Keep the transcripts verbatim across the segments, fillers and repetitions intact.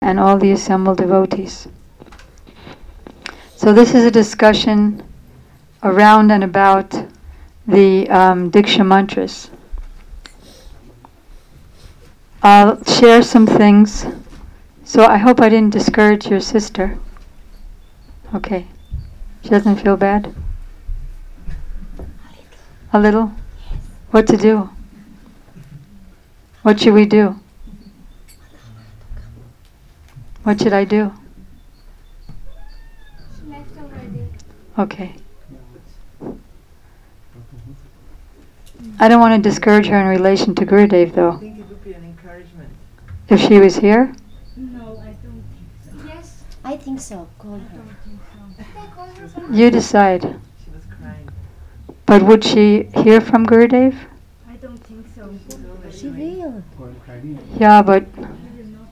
and all the assembled devotees. So this is a discussion around and about the um, Diksha mantras. I'll share some things. So I hope I didn't discourage your sister. Okay. She doesn't feel bad? A little? What to do? What should we do? What should I do? She left already. Okay. I don't want to discourage her in relation to Gurudev, though. I think it would be an encouragement. If she was here? No, I don't think so. Yes, I think so. Call I her. don't think so. Okay, call her from You decide. She was crying. But would she hear from Gurudev? I don't think so. She will. Yeah, but I don't know.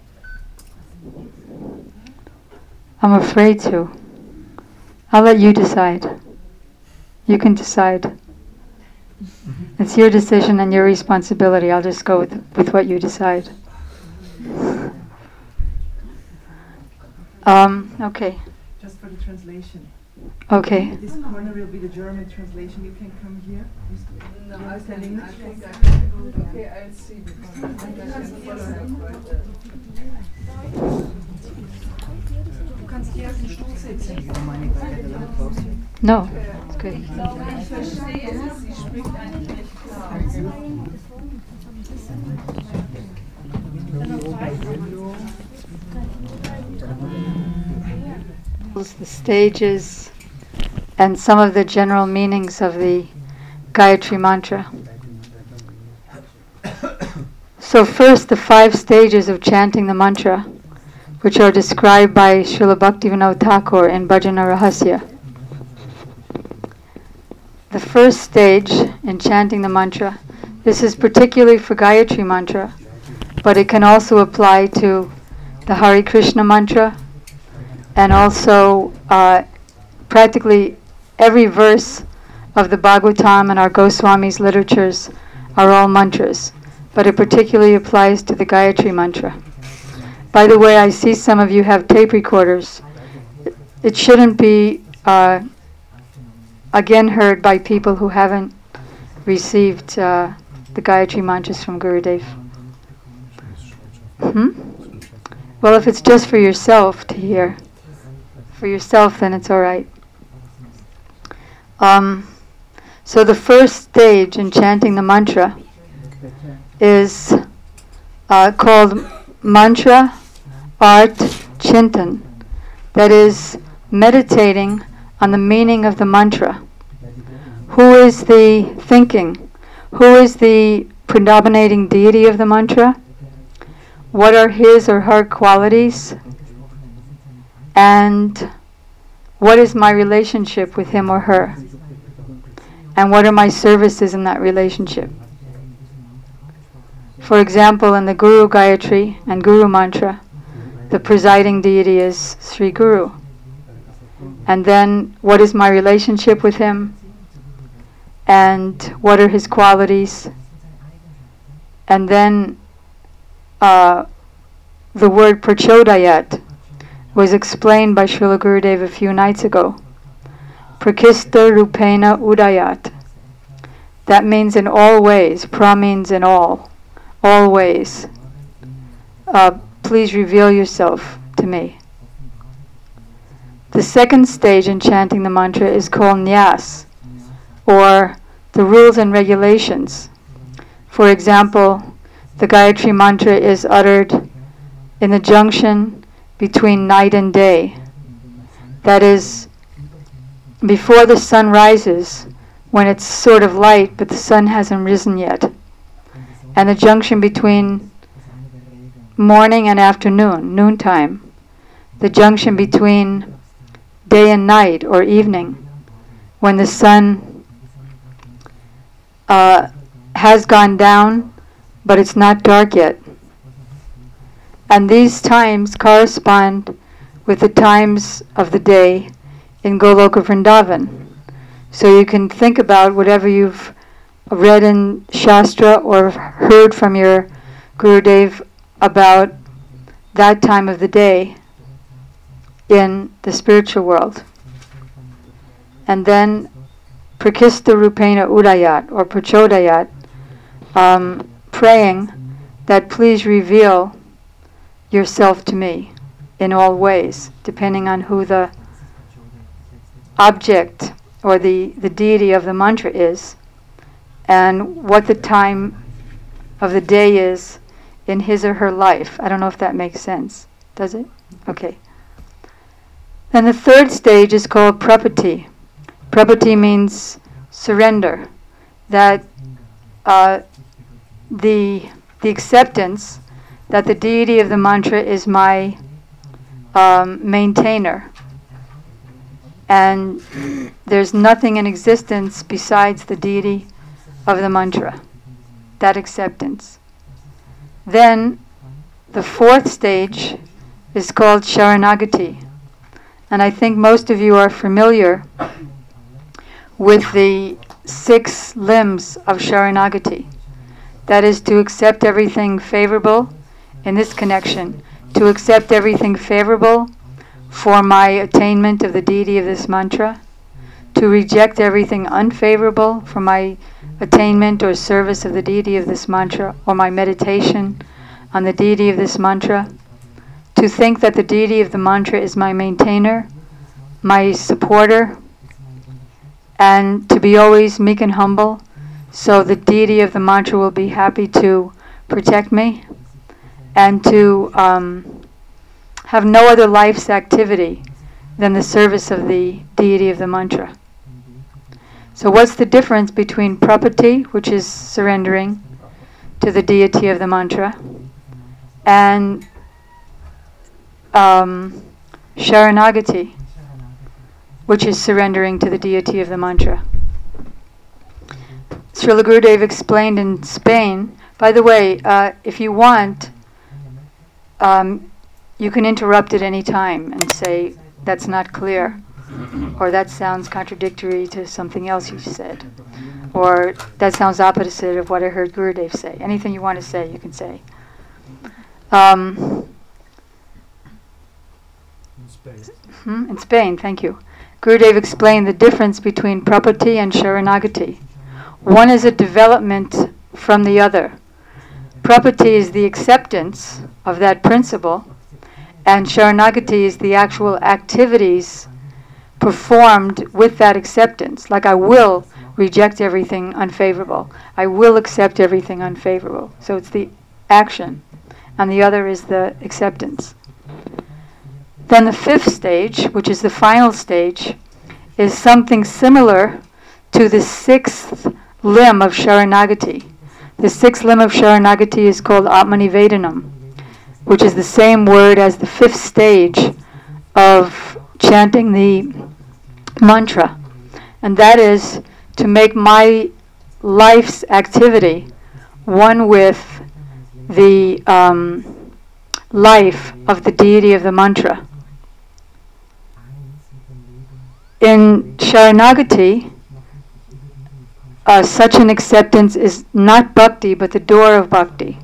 I'm afraid to. I'll let you decide. You can decide. It's your decision and your responsibility. I'll just go with, with what you decide. Um, okay. Just for the translation. Okay. This corner will be the German translation. You can come here. No, You I understand can, I English? think I can. Okay, I'll see because I think I can follow her quite well. Du kannst hier auf den Stuhl sitzen. No, it's good. Ich verstehe es, sie spricht eigentlich nicht klar. The stages and some of the general meanings of the Gayatri Mantra. So first, the five stages of chanting the mantra, which are described by Srila Bhaktivinoda Thakur in Bhajana Rahasya. The first stage in chanting the mantra, this is particularly for Gayatri Mantra, but it can also apply to the Hare Krishna mantra, and also uh, practically every verse of the Bhagavatam and our Goswami's literatures are all mantras, but it particularly applies to the Gayatri mantra. By the way, I see some of you have tape recorders. It shouldn't be uh, again heard by people who haven't received uh, the Gayatri mantras from Gurudev. Hmm? Well, if it's just for yourself to hear, for yourself, then it's all right. Um, so the first stage in chanting the mantra is uh, called Mantra Art Chintan. That is, meditating on the meaning of the mantra. Who is the thinking? Who is the predominating deity of the mantra? What are his or her qualities? And what is my relationship with him or her? And what are my services in that relationship? For example, in the Guru Gayatri and Guru Mantra, the presiding deity is Sri Guru. And then, what is my relationship with him? And what are his qualities? And then, uh, the word prachodayat was explained by Srila Gurudev a few nights ago. Prakista rupena udayat. That means in all ways. Pra means in all. All ways. Uh, please reveal yourself to me. The second stage in chanting the mantra is called Nyas, or the rules and regulations. For example, the Gayatri mantra is uttered in the junction between night and day. That is, before the sun rises, when it's sort of light, but the sun hasn't risen yet. And the junction between morning and afternoon, noontime. The junction between day and night, or evening, when the sun uh, has gone down, but it's not dark yet. And these times correspond with the times of the day in Goloka Vrindavan. So you can think about whatever you've read in Shastra or heard from your Gurudev about that time of the day in the spiritual world. And then prakista rupena udayat, or prachodayat, um, praying that please reveal yourself to me in all ways, depending on who the object or the, the deity of the mantra is, and what the time of the day is in his or her life. I don't know if that makes sense. Does it? Okay. Then the third stage is called prapati. Prapati means surrender. That uh, the the acceptance that the deity of the mantra is my um, maintainer, and there's nothing in existence besides the deity of the mantra. That acceptance. Then the fourth stage is called Sharanagati. And I think most of you are familiar with the six limbs of Sharanagati. That is to accept everything favorable in this connection, to accept everything favorable for my attainment of the deity of this mantra, to reject everything unfavorable for my attainment or service of the deity of this mantra, or my meditation on the deity of this mantra, to think that the deity of the mantra is my maintainer, my supporter, and to be always meek and humble, so the deity of the mantra will be happy to protect me, and to um, have no other life's activity than the service of the deity of the mantra. So what's the difference between prapati, which is surrendering to the deity of the mantra, and um, Sharanagati, which is surrendering to the deity of the mantra? Srila Gurudev explained in Spain. By the way, uh, if you want, um, you can interrupt at any time and say, that's not clear, or that sounds contradictory to something else you said, or that sounds opposite of what I heard Gurudev say. Anything you want to say, you can say. Um, In Spain. hmm, in Spain, thank you. Gurudev explained the difference between prapati and Sharanagati. One is a development from the other. Prapati is the acceptance of that principle, and Sharanagati is the actual activities performed with that acceptance. Like, I will reject everything unfavorable. I will accept everything unfavorable. So it's the action, and the other is the acceptance. Then the fifth stage, which is the final stage, is something similar to the sixth limb of Sharanagati. The sixth limb of Sharanagati is called Atmanivedanam, which is the same word as the fifth stage of chanting the mantra. And that is to make my life's activity one with the um, life of the deity of the mantra. In Sharanagati, uh, such an acceptance is not bhakti, but the door of bhakti.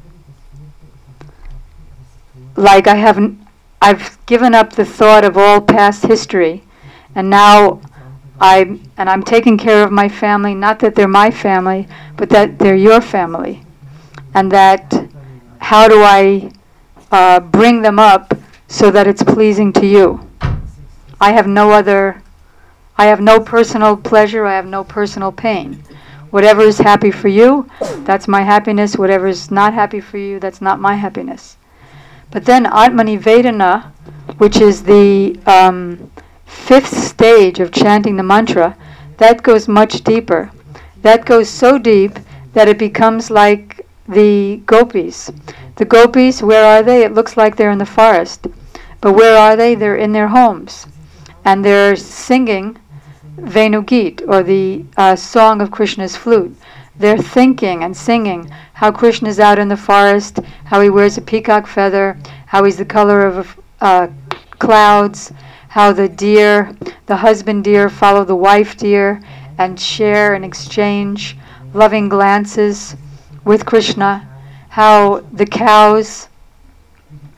Like, I haven't, I've given up the thought of all past history, and now I'm, and I'm taking care of my family, not that they're my family, but that they're your family. And that, how do I uh, bring them up so that it's pleasing to you? I have no other, I have no personal pleasure, I have no personal pain. Whatever is happy for you, that's my happiness. Whatever is not happy for you, that's not my happiness. But then Atmanivedana, which is the um, fifth stage of chanting the mantra, that goes much deeper. That goes so deep that it becomes like the gopis. The gopis, where are they? It looks like they're in the forest. But where are they? They're in their homes. And they're singing Venugit, or the uh, song of Krishna's flute. They're thinking and singing how Krishna's out in the forest, how he wears a peacock feather, how he's the color of uh, clouds, how the deer, the husband deer, follow the wife deer and share and exchange loving glances with Krishna, how the cows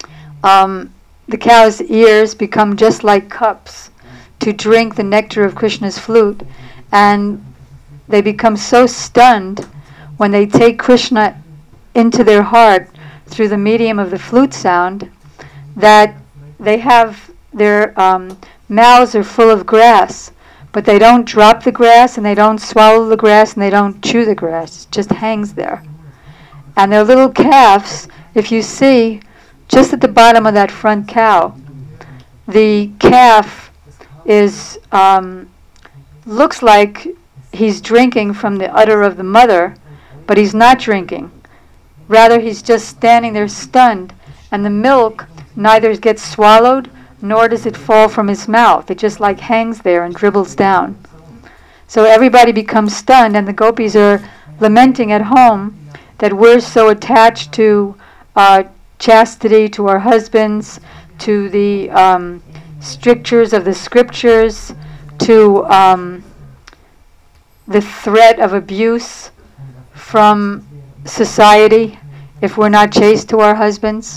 um, the cow's ears become just like cups to drink the nectar of Krishna's flute, and they become so stunned when they take Krishna into their heart through the medium of the flute sound that they have their um, mouths are full of grass, but they don't drop the grass and they don't swallow the grass and they don't chew the grass. It just hangs there. And their little calves, if you see, just at the bottom of that front cow, the calf is um, looks like he's drinking from the udder of the mother, but he's not drinking. Rather, he's just standing there stunned, and the milk neither gets swallowed nor does it fall from his mouth. It just like hangs there and dribbles down. So everybody becomes stunned, and the gopis are lamenting at home that we're so attached to uh, chastity, to our husbands, to the um, strictures of the scriptures, to um, the threat of abuse from society if we're not chaste to our husbands.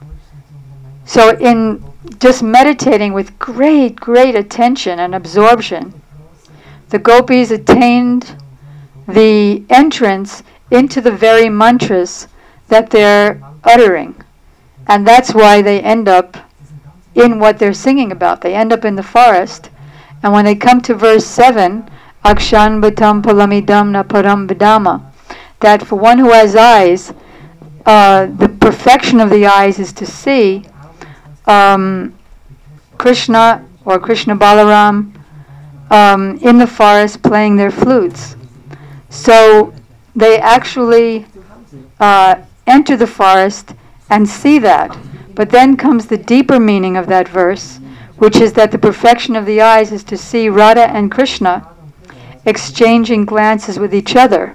So in just meditating with great, great attention and absorption, the gopis attained the entrance into the very mantras that they're uttering. And that's why they end up in what they're singing about. They end up in the forest, and when they come to verse seven, Akshan Bhatam Palamidam Na Param Vidama, that for one who has eyes, uh, the perfection of the eyes is to see um, Krishna or Krishna Balaram um, in the forest playing their flutes. So they actually uh, enter the forest and see that. But then comes the deeper meaning of that verse, which is that the perfection of the eyes is to see Radha and Krishna exchanging glances with each other.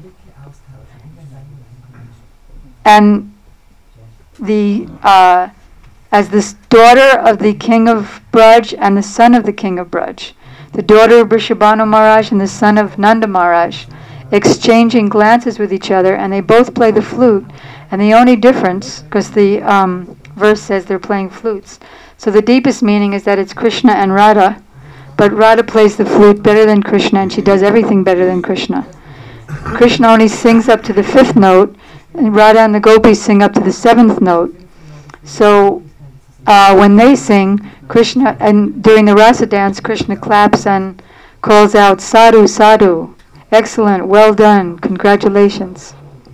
And the uh, as this daughter of the king of Braj and the son of the king of Braj, the daughter of Vrishabhanu Maharaj and the son of Nanda Maharaj, exchanging glances with each other, and they both play the flute. And the only difference, because the um, verse says they're playing flutes, so the deepest meaning is that it's Krishna and Radha, but Radha plays the flute better than Krishna, and she does everything better than Krishna. Krishna only sings up to the fifth note, and Radha and the gopis sing up to the seventh note. So uh, when they sing, Krishna, and during the rasa dance, Krishna claps and calls out, "Sadhu, sadhu, excellent, well done, congratulations."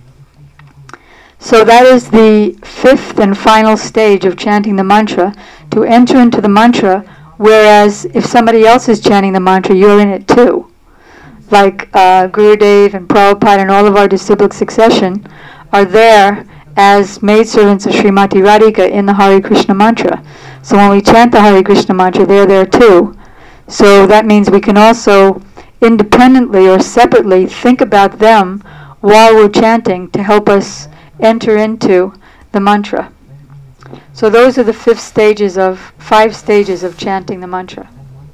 So that is the fifth and final stage of chanting the mantra, to enter into the mantra, whereas if somebody else is chanting the mantra, you're in it too. Like uh, Gurudev and Prabhupada and all of our disciplic succession are there as maidservants of Srimati Radhika in the Hare Krishna mantra. So when we chant the Hare Krishna mantra, they're there too. So that means we can also independently or separately think about them while we're chanting to help us enter into the mantra. So those are the fifth stages of, five stages of chanting the mantra.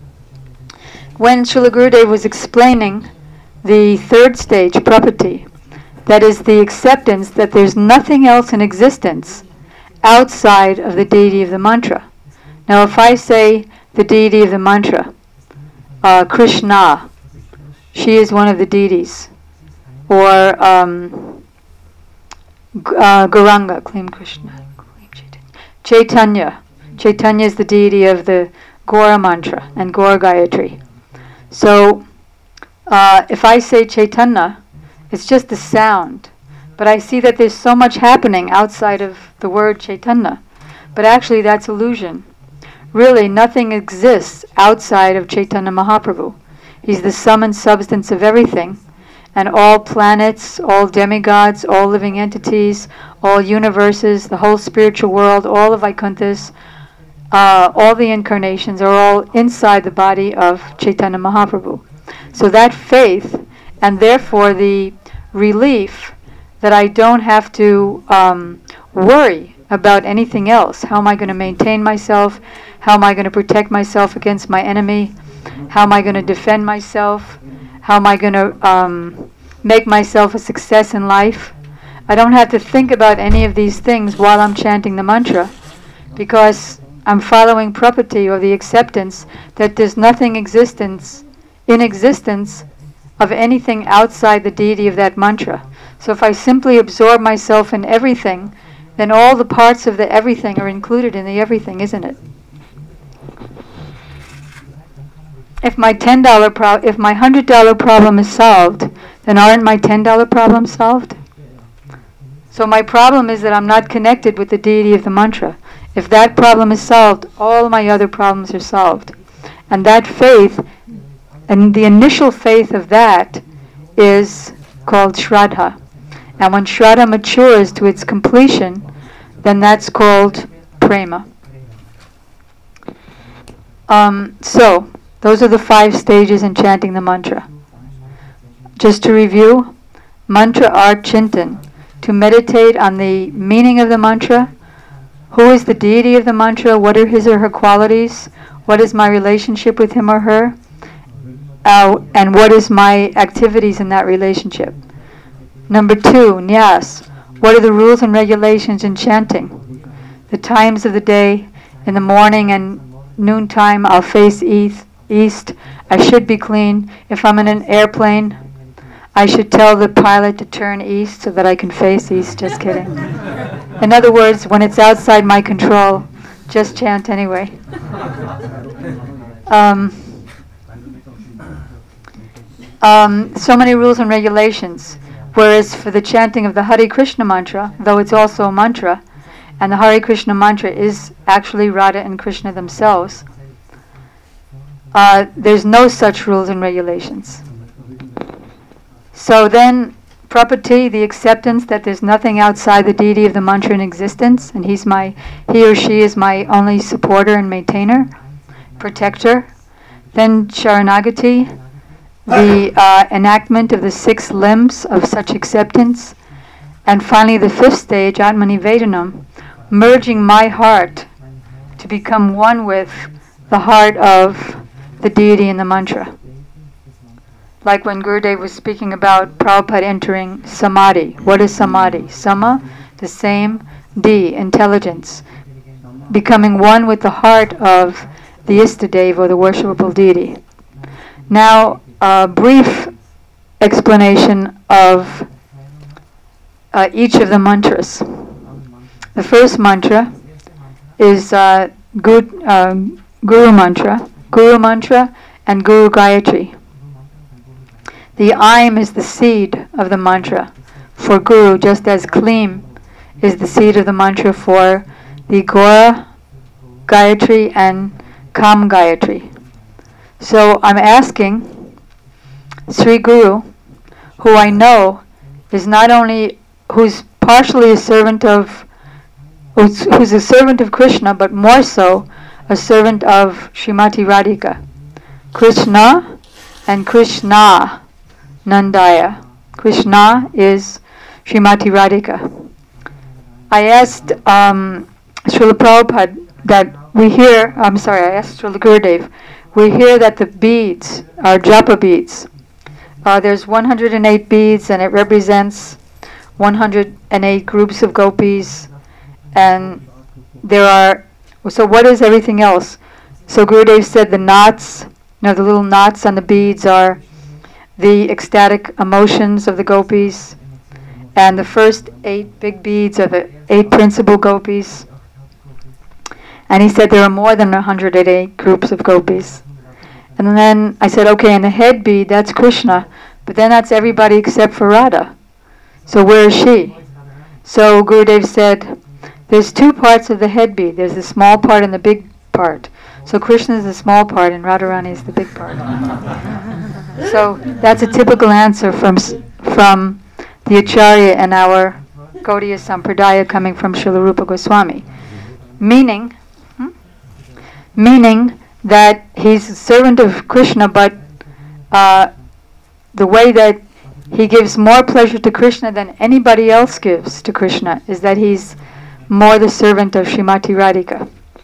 When Srila Gurudev was explaining the third stage, prapatti, that is the acceptance that there's nothing else in existence outside of the deity of the mantra. Now if I say the deity of the mantra, uh, Krishna, she is one of the deities, or um, uh, Gauranga, claim Krishna, claim Chaitanya. Chaitanya. Chaitanya is the deity of the Gaura mantra and Gaura Gayatri. So uh, if I say Chaitanya, it's just the sound, but I see that there's so much happening outside of the word Chaitanya. But actually that's illusion. Really, nothing exists outside of Chaitanya Mahaprabhu. He's the sum and substance of everything, and all planets, all demigods, all living entities, all universes, the whole spiritual world, all of Vaikunthas, uh, all the incarnations are all inside the body of Chaitanya Mahaprabhu. So that faith, and therefore the relief that I don't have to um, worry about anything else. How am I going to maintain myself? How am I going to protect myself against my enemy? How am I going to defend myself? How am I going to um, make myself a success in life? I don't have to think about any of these things while I'm chanting the mantra, because I'm following property or the acceptance that there's nothing existence in existence of anything outside the deity of that mantra. So if I simply absorb myself in everything, then all the parts of the everything are included in the everything, isn't it? If my ten dollar pro- if my one hundred dollar problem is solved, then aren't my ten dollar problems solved? So my problem is that I'm not connected with the deity of the mantra. If that problem is solved, all my other problems are solved. And that faith, and the initial faith of that, is called Shraddha. And when Shraddha matures to its completion, then that's called Prema. Um, so, those are the five stages in chanting the mantra. Just to review, mantra art chintan, to meditate on the meaning of the mantra, who is the deity of the mantra, what are his or her qualities, what is my relationship with him or her, uh, and what is my activities in that relationship. Number two, nyas, what are the rules and regulations in chanting? The times of the day, in the morning and noontime I'll face east, east, I should be clean. If I'm in an airplane, I should tell the pilot to turn east so that I can face east. Just kidding. In other words, when it's outside my control, just chant anyway. Um, um, so many rules and regulations. Whereas for the chanting of the Hare Krishna mantra, though it's also a mantra, and the Hare Krishna mantra is actually Radha and Krishna themselves, uh, there's no such rules and regulations. So then, prapatti, the acceptance that there's nothing outside the deity of the mantra in existence, and he's my, he or she is my only supporter and maintainer, protector. Then sharanagati, the uh, enactment of the six limbs of such acceptance. And finally, the fifth stage, Atmanivedanam, merging my heart to become one with the heart of the deity in the mantra. Like when Gurudev was speaking about Prabhupada entering samadhi. What is samadhi? Sama, the same, di, intelligence. Becoming one with the heart of the Istadev, or the worshipable deity. Now, a brief explanation of uh, each of the mantras. The first mantra is uh, Guru, uh, Guru mantra, Guru mantra and Guru Gayatri. The aim is the seed of the mantra for Guru, just as Klim is the seed of the mantra for the Gora Gayatri and Kam Gayatri. So I'm asking Sri Guru, who I know is not only, who's partially a servant of, who's, who's a servant of Krishna, but more so a servant of Srimati Radhika. Krishna and Krishna Nandaya. Krishna is Srimati Radhika. I asked um, Srila Prabhupada that we hear, I'm sorry, I asked Srila Gurudev, we hear that the beads are japa beads. Uh, there's one hundred eight beads and it represents one hundred eight groups of gopis, and there are, so what is everything else? So Gurudev said the knots, you know, the little knots on the beads are the ecstatic emotions of the gopis, and the first eight big beads are the eight principal gopis. And he said there are more than one hundred eight groups of gopis. And then I said, okay, and the head bead, that's Krishna, but then that's everybody except for Radha. So where is she? So Gurudev said, there's two parts of the head bead. There's the small part and the big part. So Krishna is the small part and Radharani is the big part. So that's a typical answer from from the Acharya and our Gaudiya Sampradaya coming from Srila Rupa Goswami. Meaning, hmm? meaning that he's a servant of Krishna, but uh, the way that he gives more pleasure to Krishna than anybody else gives to Krishna is that he's more the servant of Srimati Radhika.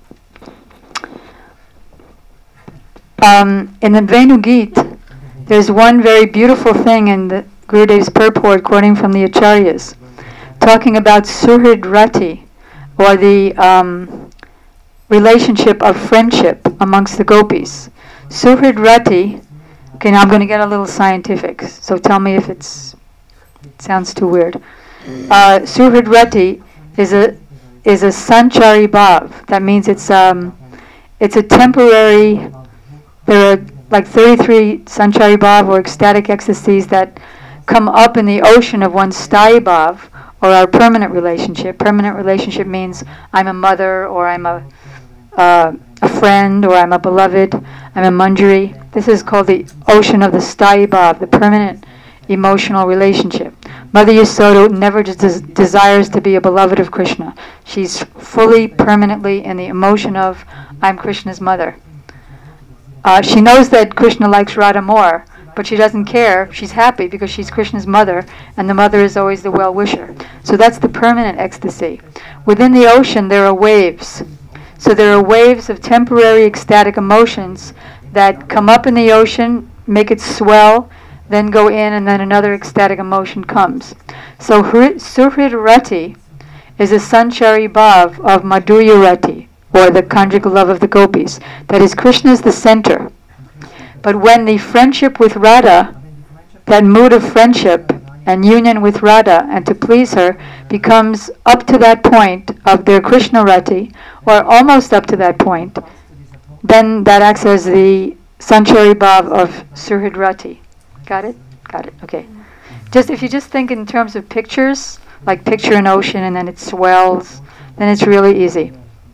Um, in the Venu Geet, there's one very beautiful thing in the Gurudev's purport, quoting from the Acharyas, talking about Suhrid Rati, or the um, relationship of friendship amongst the gopis. Suhrid Rati, okay, now I'm going to get a little scientific, so tell me if it's it sounds too weird. Uh, Suhrid Rati is a is a sanchari bhav. That means it's um it's a temporary. There are like thirty-three sanchari bhav or ecstatic ecstasies that come up in the ocean of one's sthayi bhav or our permanent relationship. Permanent relationship means I'm a mother or I'm a uh, a friend or I'm a beloved. I'm a manjari. This is called the ocean of the sthayi bhav, the permanent emotional relationship. Mother Yasoda never des- desires to be a beloved of Krishna. She's fully, permanently in the emotion of I'm Krishna's mother. Uh, she knows that Krishna likes Radha more, but she doesn't care. She's happy because she's Krishna's mother, and the mother is always the well-wisher. So that's the permanent ecstasy. Within the ocean, there are waves. So there are waves of temporary ecstatic emotions that come up in the ocean, make it swell, then go in, and then another ecstatic emotion comes. So Suhrid Rati is a sanchari bhav of Madhurya Rati, or the conjugal love of the gopis. That is, Krishna is the center. But when the friendship with Radha, that mood of friendship and union with Radha and to please her, becomes up to that point of their Krishna Rati, or almost up to that point, then that acts as the sanchari bhav of Suhrid Rati. Got it? Got it. Okay. Just if you just think in terms of pictures, like picture an ocean and then it swells, then it's really easy.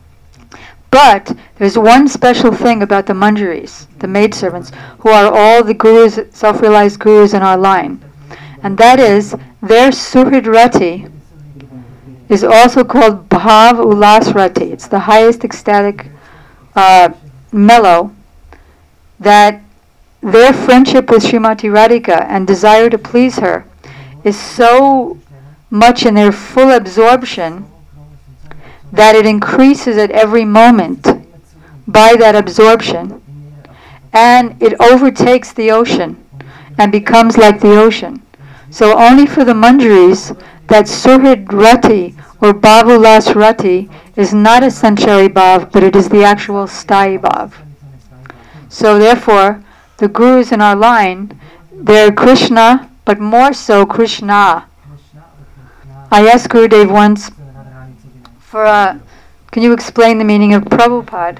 But there's one special thing about the manjaris, the maidservants, who are all the gurus, self-realized gurus in our line. And that is, their Suhrid Rati is also called Bhav Ulas Rati. It's the highest ecstatic uh, mellow that their friendship with Srimati Radhika and desire to please her is so much in their full absorption that it increases at every moment by that absorption, and it overtakes the ocean and becomes like the ocean. So only for the manjaris that Suhrid Rati or Bhavulas Rati is not a sanchari bhav, but it is the actual sthayi bhav. So therefore, the gurus in our line, they're Krishna, but more so Krishna. I asked Gurudev once, for a, can you explain the meaning of Prabhupada?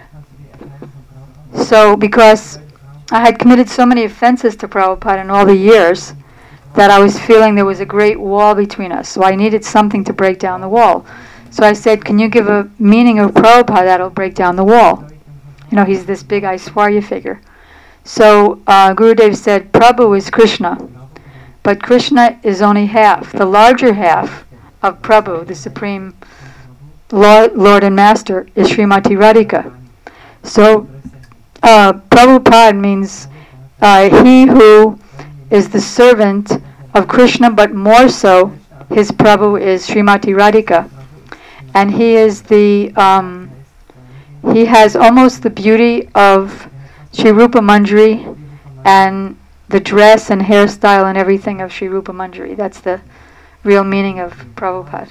So, because I had committed so many offenses to Prabhupada in all the years, that I was feeling there was a great wall between us. So I needed something to break down the wall. So I said, can you give a meaning of Prabhupada that'll break down the wall? You know, he's this big Aishwarya figure. So uh, Gurudev said, Prabhu is Krishna, but Krishna is only half. The larger half of Prabhu, the Supreme Lord, Lord and Master, is Srimati Radhika. So uh, Prabhupada means uh, he who is the servant of Krishna, but more so, his Prabhu is Srimati Radhika. And he is the, um, he has almost the beauty of Sri Rupa Manjari and the dress and hairstyle and everything of Sri Rupa Manjari. That's the real meaning of Prabhupada.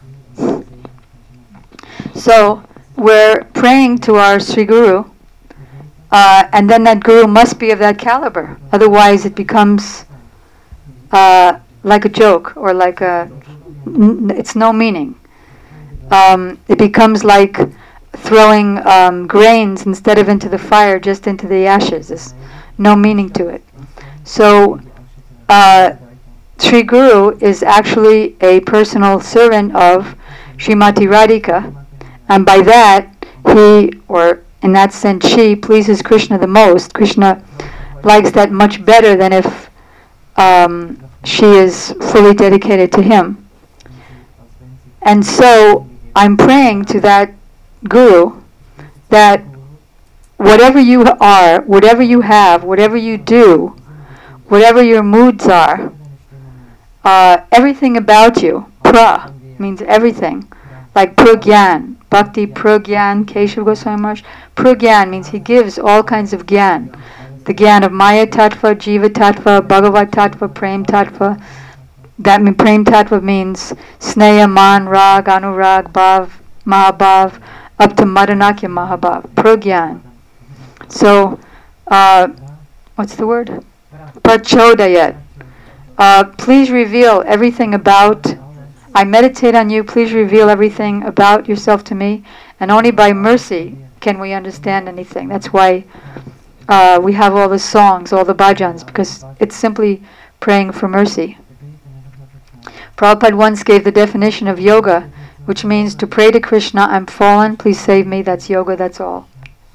So we're praying to our Sri Guru, uh, and then that Guru must be of that caliber. Otherwise it becomes uh, like a joke, or like a, n- it's no meaning. Um, it becomes like throwing um, grains instead of into the fire, just into the ashes. There's no meaning to it. So uh, Sri Guru is actually a personal servant of Srimati Radhika, and by that he, or in that sense she, pleases Krishna the most. Krishna likes that much better than if um, she is fully dedicated to him. And so I'm praying to that Guru that whatever you are, whatever you have, whatever you do, whatever your moods are, uh, everything about you, pra means everything, like pragyan, bhakti pragyan, Keshav Goswami Maharaj. Pragyan means he gives all kinds of gyan. The gyan of Maya Tattva, Jiva Tattva, Bhagavat Tattva, Prem Tattva. That mean, Prem Tattva means Sneha, Man, Rag, Anurag, Bhav, Mahabhav, up to Madanakya Mahabhav, Pragyan. So, uh, what's the word? Prachodayat. Uh, please reveal everything about, I meditate on you, please reveal everything about yourself to me, and only by mercy can we understand anything. That's why uh, we have all the songs, all the bhajans, because it's simply praying for mercy. Prabhupada once gave the definition of yoga, which means to pray to Krishna, I'm fallen, please save me, that's yoga, that's all.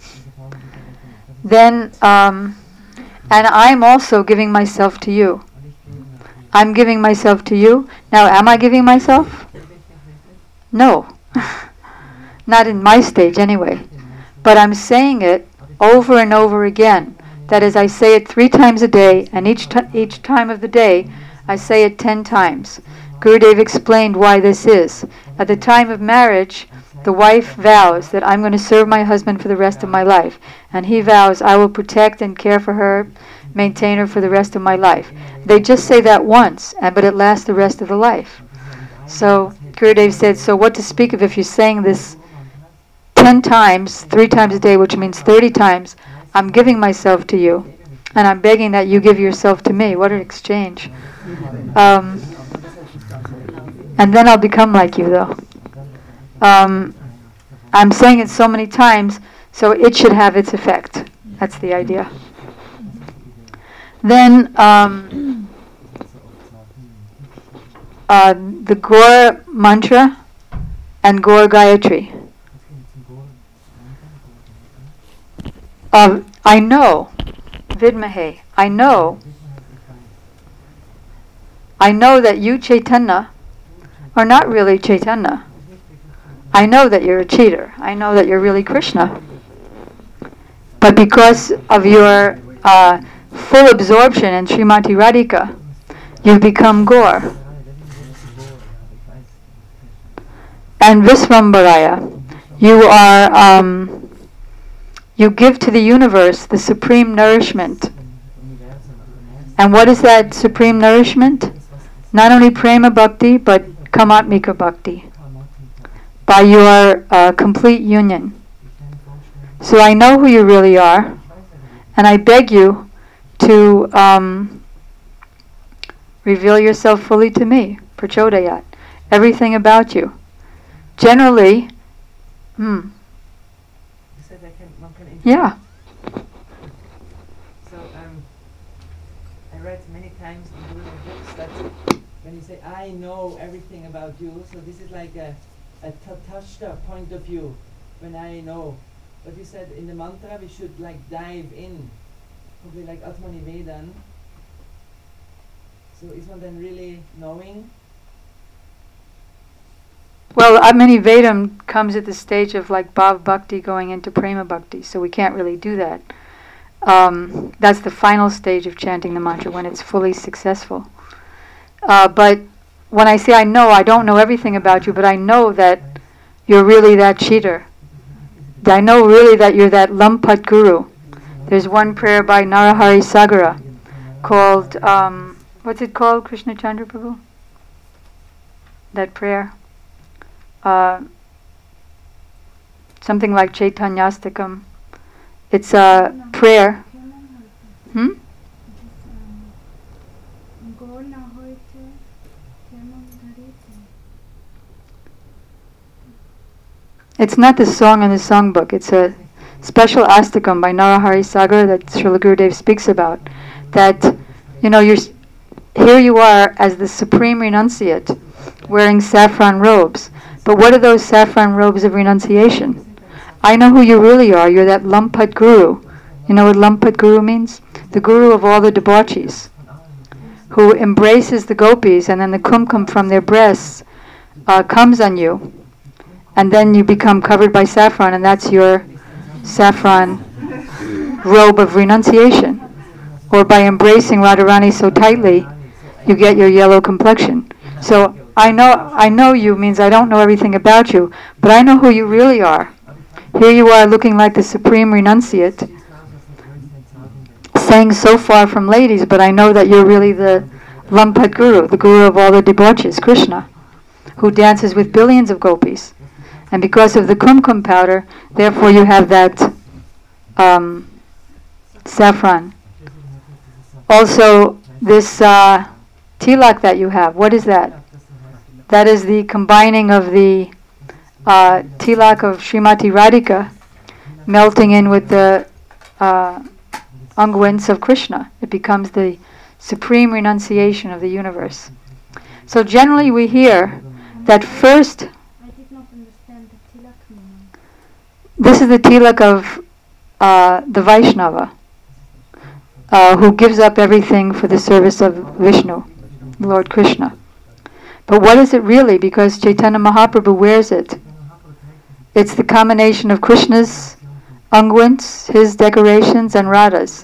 Then, um, and I'm also giving myself to you. I'm giving myself to you. Now, am I giving myself? No. Not in my stage anyway. But I'm saying it over and over again. That is, I say it three times a day, and each, t- each time of the day, I say it ten times. Gurudev explained why this is. At the time of marriage, the wife vows that I'm going to serve my husband for the rest of my life. And he vows, I will protect and care for her, maintain her for the rest of my life. They just say that once, and but it lasts the rest of the life. So Gurudev said, so what to speak of if you're saying this ten times, three times a day, which means thirty times, I'm giving myself to you, and I'm begging that you give yourself to me. What an exchange. Um, and then I'll become like you, though. Um, I'm saying it so many times, so it should have its effect. That's the idea. Then um, uh, the Gaur mantra and Gaur Gayatri. Uh, I know, Vidmahe, I know, I know that you, Chaitanya, are not really Chaitanya. I know that you're a cheater. I know that you're really Krishna. But because of your uh, full absorption in Srimati Radhika, you've become Gaur. And Visvambaraya, you are, um, you give to the universe the supreme nourishment. And what is that supreme nourishment? Not only Prema Bhakti, but Kamatmika Bhakti. By your uh, complete union. So I know who you really are, and I beg you to um, reveal yourself fully to me, Prachodayat, everything about you. Generally, hmm. You said I can, one can interrupt? Yeah. So um, I read many times in your books that when you say, I know everything about you, so this is like a, a tatashta point of view, when I know. But you said in the mantra we should like dive in, probably like Atmani Vedan. So is one then really knowing? Well, Atmani Vedam comes at the stage of like Bhav Bhakti going into Prema Bhakti, so we can't really do that. Um, that's the final stage of chanting the mantra when it's fully successful. Uh, but when I say I know, I don't know everything about you, but I know that you're really that cheater. I know really that you're that Lampat Guru. There's one prayer by Narahari Sagara called, um, what's it called, Krishna Chandra Prabhu? That prayer. Uh, something like Chaitanyastakam. It's a prayer. Hmm? It's not the song in the songbook. It's a special astakam by Narahari Sagar that Srila Gurudev speaks about. That, you know, you're s- here you are as the supreme renunciate, wearing saffron robes. But what are those saffron robes of renunciation? I know who you really are. You're that Lampat Guru. You know what Lampat Guru means? The Guru of all the debauchees, who embraces the gopis, and then the kumkum from their breasts uh, comes on you. And then you become covered by saffron, and that's your saffron robe of renunciation. Or by embracing Radharani so tightly, you get your yellow complexion. So I know I know you means I don't know everything about you, but I know who you really are. Here you are looking like the supreme renunciate, saying so far from ladies, but I know that you're really the Lampat Guru, the Guru of all the debauches, Krishna, who dances with billions of gopis. And because of the kumkum powder, therefore you have that um, saffron. Also, this uh, tilak that you have, what is that? That is the combining of the uh, tilak of Srimati Radhika melting in with the uh, unguents of Krishna. It becomes the supreme renunciation of the universe. So generally we hear that first, I did not understand the tilak meaning. this is the tilak of uh, the Vaishnava, uh, who gives up everything for the service of Vishnu, Lord Krishna. But what is it really? Because Chaitanya Mahaprabhu wears it. It's the combination of Krishna's unguents, his decorations, and Radha's.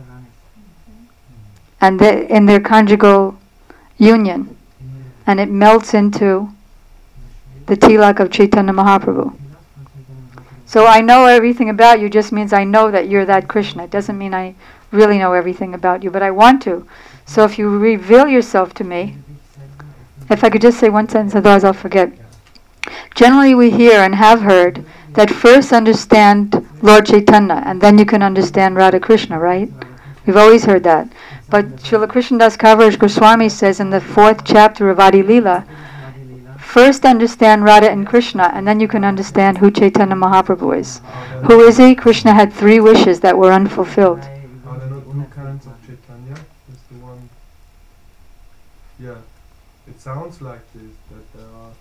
And they, in their conjugal union. And it melts into the tilak of Chaitanya Mahaprabhu. So I know everything about you just means I know that you're that Krishna. It doesn't mean I really know everything about you, but I want to. So if you reveal yourself to me, if I could just say one sentence, otherwise I'll forget. Generally we hear and have heard that first understand Lord Chaitanya and then you can understand Radha Krishna, right? We've always heard that. But Srila Krishnadas Kaviraj Goswami says in the fourth chapter of Adi Leela, first understand Radha and Krishna and then you can understand who Chaitanya Mahaprabhu is. Who is he? Krishna had three wishes that were unfulfilled. Are there not two kinds of Chaitanya? Is the one... Yeah, it sounds like this, that there are...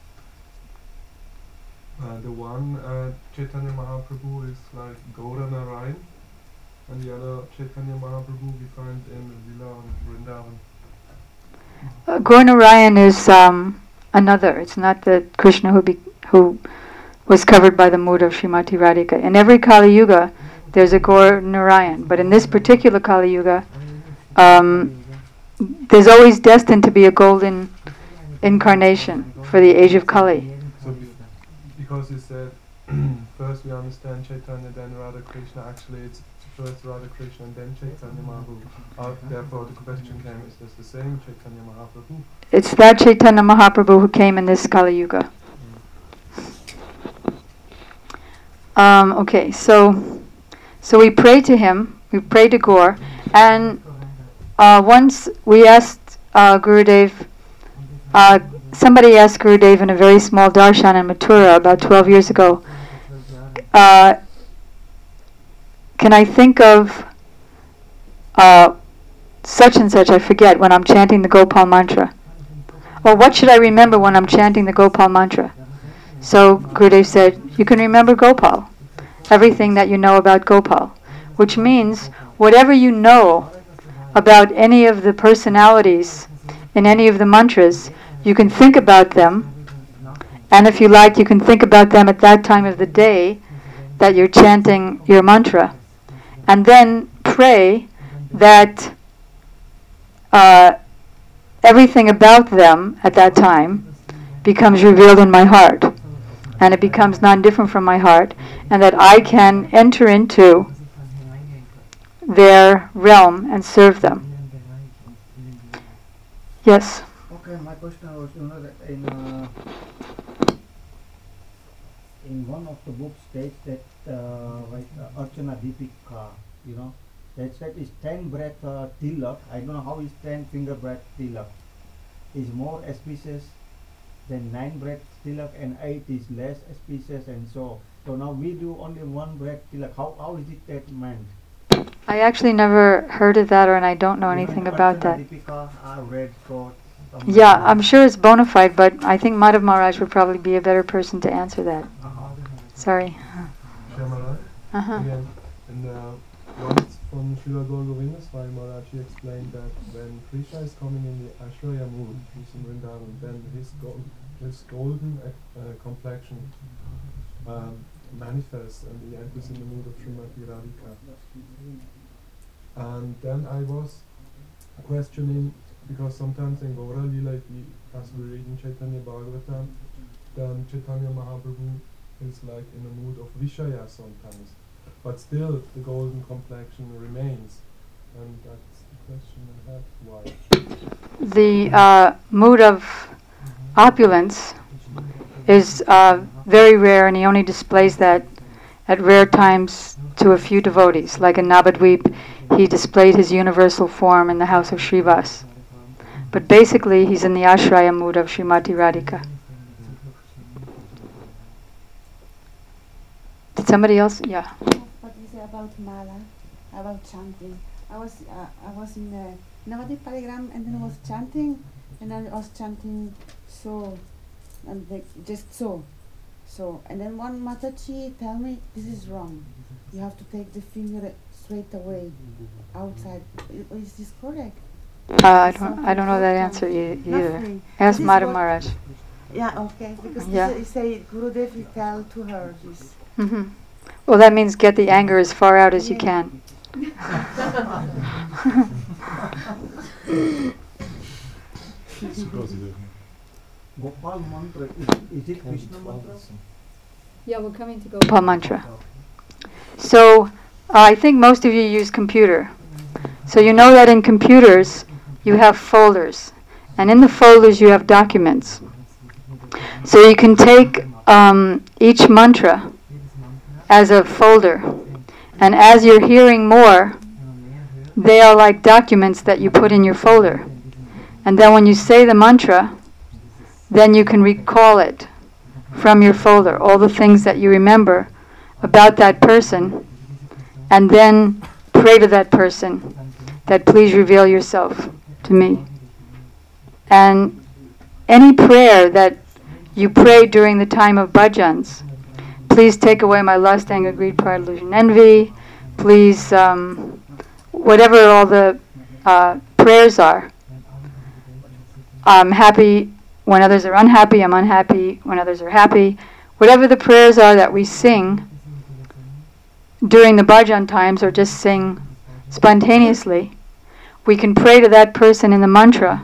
Uh, the one uh, Chaitanya Mahaprabhu is like Gaura Narayan, and the other Chaitanya Mahaprabhu we find in Lila and Vrindavan. Uh, Gaur Narayan is um, another. It's not the Krishna who be, who was covered by the mood of Srimati Radhika. In every Kali Yuga, there's a Gaur Narayan, but in this particular Kali Yuga, um, there's always destined to be a golden incarnation for the age of Kali. So be- because you said first we understand Chaitanya, then Radha Krishna. Actually, it's first Radha Krishna and then Chaitanya Mahaprabhu. Uh, therefore, the question came: is this the same Chaitanya Mahaprabhu? It's that Chaitanya Mahaprabhu who came in this Kali Yuga. Um, okay, so so we pray to him. We pray to Gaur, and uh, once we asked uh, Gurudev. Uh, Somebody asked Gurudev in a very small darshan in Mathura about twelve years ago, uh, can I think of uh, such and such, I forget, when I'm chanting the Gopal mantra? Or what should I remember when I'm chanting the Gopal mantra? So Gurudev said, you can remember Gopal, everything that you know about Gopal, which means whatever you know about any of the personalities in any of the mantras, you can think about them, and if you like, you can think about them at that time of the day that you're chanting your mantra, and then pray that uh, everything about them at that time becomes revealed in my heart, and it becomes non-different from my heart, and that I can enter into their realm and serve them. Yes? Okay, my question was, you know, that in uh, in one of the books states that uh, like uh, Archana Deepika, you know, that said is ten breath uh, tilak. I don't know how is ten finger breath tilak is more auspicious than nine breath tilak, and eight is less auspicious, and so. So now we do only one breath tilak. How how is it that meant? I actually never heard of that, or and I don't know anything about that. Deepika, I read for. Yeah, I'm sure it's bona fide, but I think Madhav Maharaj would probably be a better person to answer that. Uh-huh. Sorry. Shyamala? Uh-huh. Again, in the once from Srila Gaur Govinda Swami Maharaj, he explained that when Krishna is coming in the Aishwarya mood, he's in Vrindavan, then his, go- his golden uh, complexion um, manifests, and he enters in the mood of Srimati Radhika. And then I was questioning, because sometimes in Gaura Lila, if we, as we read in Chaitanya Bhagavatam, then Chaitanya Mahaprabhu is like in the mood of Vishaya sometimes. But still, the golden complexion remains. And that's the question I had. Why? The uh, mood of opulence is uh, very rare, and he only displays that at rare times to a few devotees. Like in Navadvip, he displayed his universal form in the house of Srivas. But basically, he's in the Ashraya mood of Srimati Radhika. Did somebody else? Yeah. What is it about Mala, about chanting? I was uh, I was in the Navadvip Parigram, and then I was chanting, and then I was chanting so, and the, just so, so, and then one Mataji tell me this is wrong. You have to take the finger straight away outside. I- Is this correct? Uh, I don't. I don't know that answer e- either. Nothing. Ask This is Madhu what- Maharaj. Yeah, okay, because Yeah. this, you say Gurudev will tell to her this. hmm Well, that means get the anger as far out as you Yeah. can. Gopal mantra, is, is it Krishna mantra? Yeah, we're coming to Gopal mantra. So, uh, I think most of you use computer. So you know that in computers, you have folders. And in the folders, you have documents. So you can take um, each mantra as a folder. And as you're hearing more, they are like documents that you put in your folder. And then when you say the mantra, then you can recall it from your folder, all the things that you remember about that person, and then pray to that person that please reveal yourself to me. And any prayer that you pray during the time of bhajans, please take away my lust, anger, greed, pride, illusion, envy, please, um, whatever all the uh, prayers are. I'm happy when others are unhappy, I'm unhappy when others are happy. Whatever the prayers are that we sing during the bhajan times, or just sing spontaneously, we can pray to that person in the mantra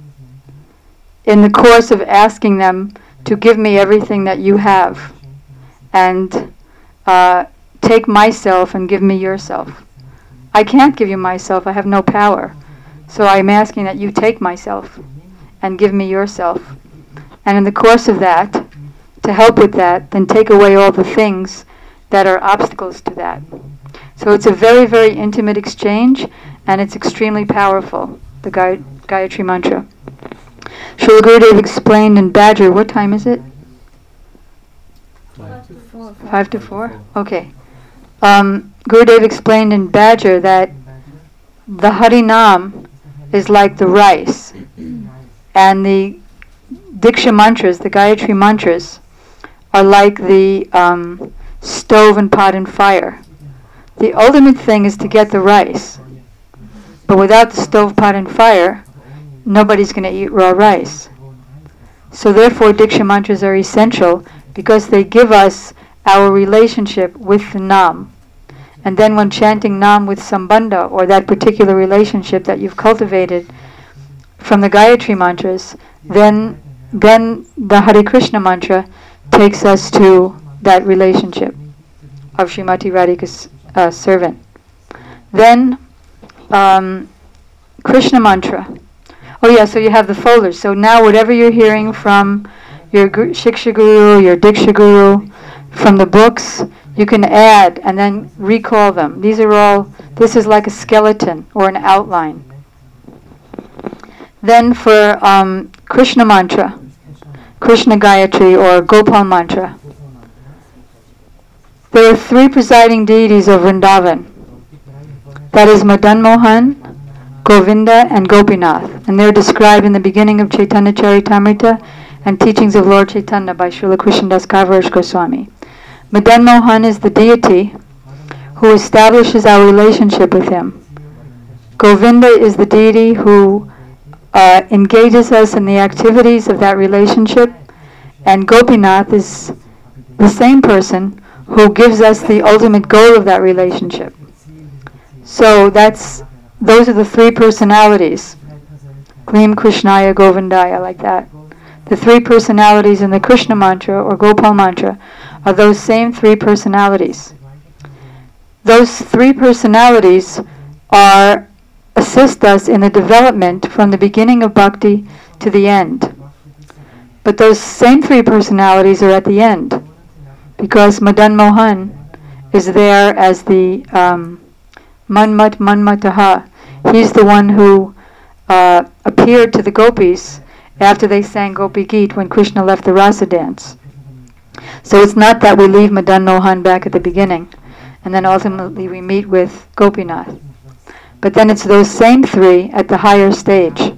in the course of asking them to give me everything that you have, and uh, take myself and give me yourself. I can't give you myself, I have no power. So I'm asking that you take myself and give me yourself. And in the course of that, to help with that, then take away all the things that are obstacles to that. So it's a very, very intimate exchange, and it's extremely powerful, the Gay- Gayatri Mantra. Srila Gurudev explained in Badger, what time is it? Four, four. Five to four? Okay. Um, Gurudev explained in Badger that the Harinam is like the rice, and the Diksha mantras, the Gayatri mantras, are like the um, stove and pot and fire. The ultimate thing is to get the rice, but without the stove, pot and fire, nobody's going to eat raw rice. So therefore Diksha mantras are essential, because they give us our relationship with the Nam. And then when chanting Nam with Sambandha, or that particular relationship that you've cultivated from the Gayatri mantras, then then the Hare Krishna mantra takes us to that relationship of Srimati Radhika's uh, servant. Then um, Krishna mantra. Oh yeah, so you have the folders. So now whatever you're hearing from your gu- Shiksha Guru, your Diksha Guru, from the books, you can add and then recall them. These are all, this is like a skeleton or an outline. Then for um, Krishna mantra, Krishna Gayatri or Gopal mantra, there are three presiding deities of Vrindavan. That is Madan Mohan, Govinda, and Gopinath. And they're described in the beginning of Chaitanya Charitamrita and Teachings of Lord Chaitanya by Srila Krishnadas Kaviraj Goswami. Madan Mohan is the deity who establishes our relationship with him. Govinda is the deity who uh, engages us in the activities of that relationship, and Gopinath is the same person who gives us the ultimate goal of that relationship. So that's those are the three personalities. Klim Krishnaya Govindaya, like that. The three personalities in the Krishna mantra or Gopal mantra are those same three personalities. Those three personalities are assist us in the development from the beginning of bhakti to the end. But those same three personalities are at the end, because Madan Mohan is there as the um, Manmat Manmataha. He's the one who uh, appeared to the gopis after they sang Gopi Geet when Krishna left the Rasa dance. So it's not that we leave Madan Mohan back at the beginning and then ultimately we meet with Gopinath. But then it's those same three at the higher stage.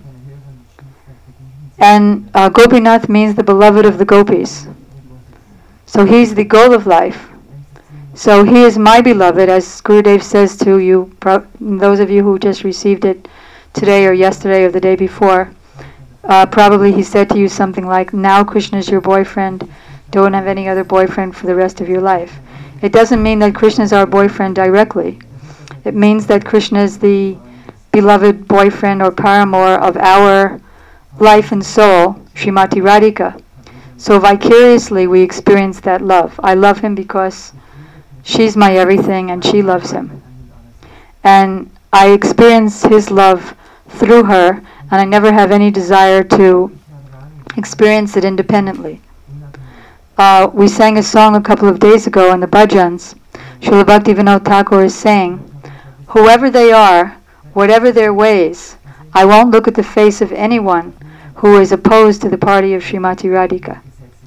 And uh, Gopinath means the beloved of the gopis. So he's the goal of life. So he is my beloved, as Gurudev says to you, pro- those of you who just received it today or yesterday or the day before. Uh, probably he said to you something like, now Krishna is your boyfriend, don't have any other boyfriend for the rest of your life. It doesn't mean that Krishna is our boyfriend directly. It means that Krishna is the beloved boyfriend or paramour of our life and soul, Srimati Radhika. So vicariously we experience that love. I love him because she's my everything and she loves him. And I experience his love through her, and I never have any desire to experience it independently. Uh, we sang a song a couple of days ago in the bhajans. Srila Bhaktivinoda Thakur is saying, whoever they are, whatever their ways, I won't look at the face of anyone who is opposed to the party of Srimati Radhika.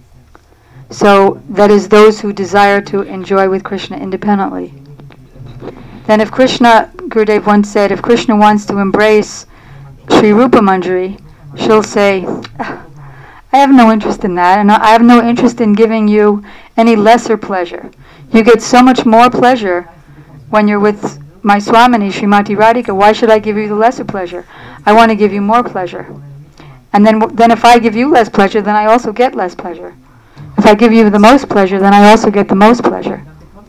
So that is those who desire to enjoy with Krishna independently. Then if Krishna, Gurudev once said, if Krishna wants to embrace Sri Rupa Manjari, she'll say, I have no interest in that, and I have no interest in giving you any lesser pleasure. You get so much more pleasure when you're with my Swamini, Srimati Radhika. Why should I give you the lesser pleasure? I want to give you more pleasure. And then, then if I give you less pleasure, then I also get less pleasure. If I give you the most pleasure, then I also get the most pleasure.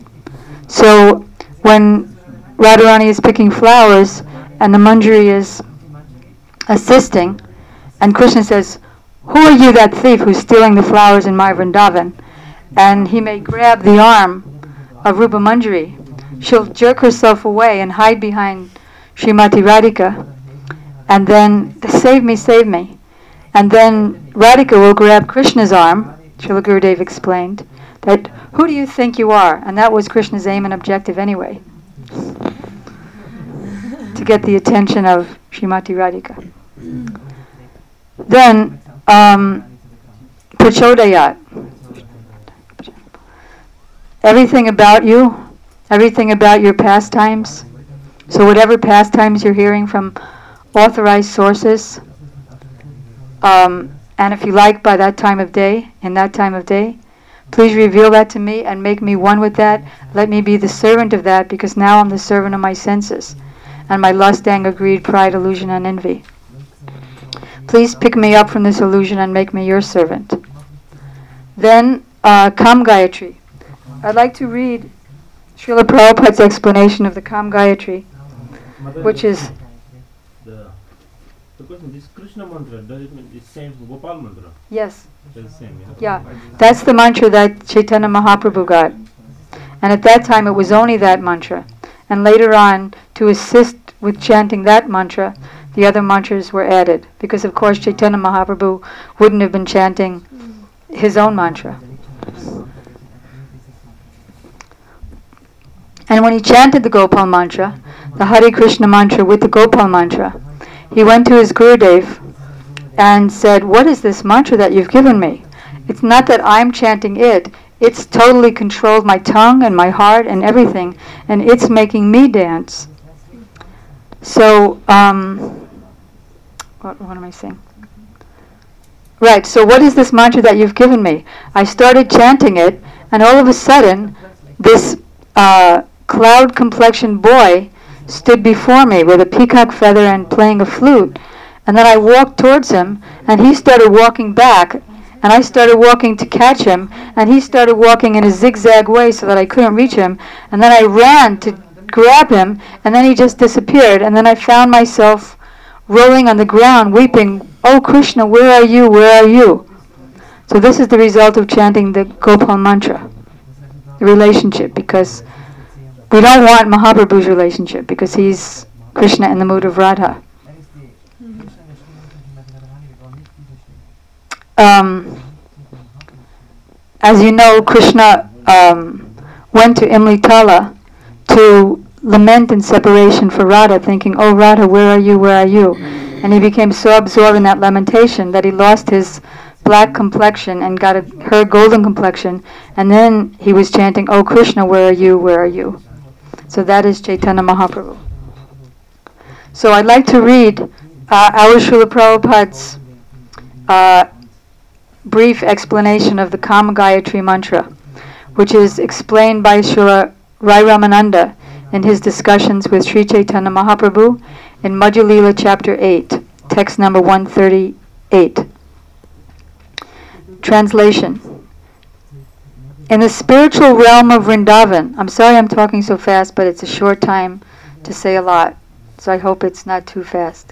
So when Radharani is picking flowers and the Manjari is assisting, and Krishna says, who are you, that thief who's stealing the flowers in my Vrindavan? And he may grab the arm of Rupa Manjari. She'll jerk herself away and hide behind Srimati Radhika, and then, save me, save me. And then Radhika will grab Krishna's arm. Srila Gurudev explained that, who do you think you are? And that was Krishna's aim and objective anyway, to get the attention of Srimati Radhika. Then, um, Prachodayat. Everything about you, everything about your pastimes. So whatever pastimes you're hearing from authorized sources, um, and if you like, by that time of day, in that time of day, please reveal that to me and make me one with that. Let me be the servant of that, because now I'm the servant of my senses and my lust, anger, greed, pride, illusion, and envy. Please pick me up from this illusion and make me your servant. Then, uh, Kam Gayatri. I'd like to read Srila Prabhupada's explanation of the Kam Gayatri, which is... The, the question, this Krishna mantra, does it mean it's same for Gopal mantra? Yes. It's the same, yeah. Yeah, that's the mantra that Chaitanya Mahaprabhu got. And at that time it was only that mantra. And later on, to assist with chanting that mantra, the other mantras were added. Because of course Chaitanya Mahaprabhu wouldn't have been chanting his own mantra. And when he chanted the Gopal mantra, the Hare Krishna mantra with the Gopal mantra, he went to his Gurudev and said, what is this mantra that you've given me? It's not that I'm chanting it, it's totally controlled my tongue and my heart and everything, and it's making me dance. So, um, what, what am I saying? Right, so what is this mantra that you've given me? I started chanting it, and all of a sudden, this uh, cloud complexioned boy stood before me with a peacock feather and playing a flute. And then I walked towards him, and he started walking back, and I started walking to catch him, and he started walking in a zigzag way so that I couldn't reach him. And then I ran to grab him, and then he just disappeared. And then I found myself rolling on the ground, weeping, oh Krishna, where are you, where are you? So this is the result of chanting the Gopal mantra, the relationship, because we don't want Mahaprabhu's relationship, because he's Krishna in the mood of Radha. Um, as you know, Krishna um, went to Imlitala to lament in separation for Radha, thinking, "Oh Radha, where are you, where are you?" And he became so absorbed in that lamentation that he lost his black complexion and got a, her golden complexion, and then he was chanting, "Oh Krishna, where are you, where are you?" So that is Chaitanya Mahaprabhu. So I'd like to read uh, our Srila Prabhupada's uh, brief explanation of the Kama Gayatri mantra, which is explained by Srila Rai Ramananda in his discussions with Sri Chaitanya Mahaprabhu in Madhya Lila chapter eight, text number one thirty-eight. Translation. In the spiritual realm of Vrindavan, I'm sorry I'm talking so fast, but it's a short time to say a lot, so I hope it's not too fast.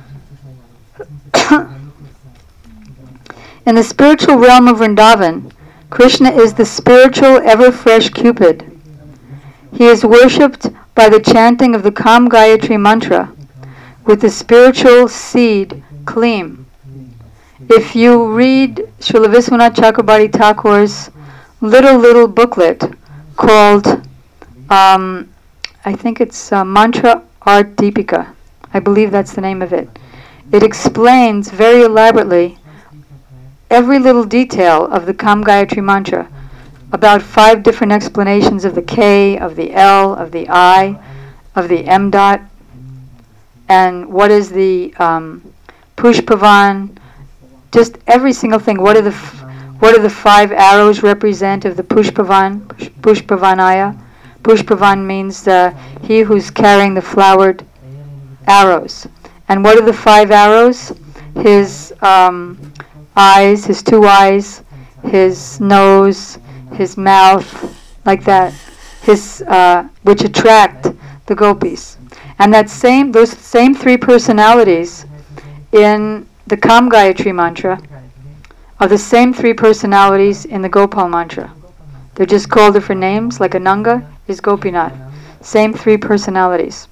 In the spiritual realm of Vrindavan, Krishna is the spiritual ever-fresh Cupid. He is worshipped by the chanting of the Kam Gayatri mantra with the spiritual seed Kleem. If you read Srila Viswanath Chakrabarti Thakur's little, little booklet called, um, I think it's uh, Mantra Art Deepika, I believe that's the name of it, it explains very elaborately every little detail of the Kam Gayatri mantra, about five different explanations of the K, of the L, of the I, of the M dot, and what is the um, Pushpavan, just every single thing. What are the f- what do the five arrows represent of the Pushpavan, Push- Pushpavanaya? Pushpavan means uh, he who's carrying the flowered arrows. And what are the five arrows? His um, eyes, his two eyes, his nose, his mouth, like that, his uh, which attract the gopis. And that same, those same three personalities in the Kam Gayatri mantra are the same three personalities in the Gopal mantra. They're just called different names, like Ananga is Gopinath. Same three personalities.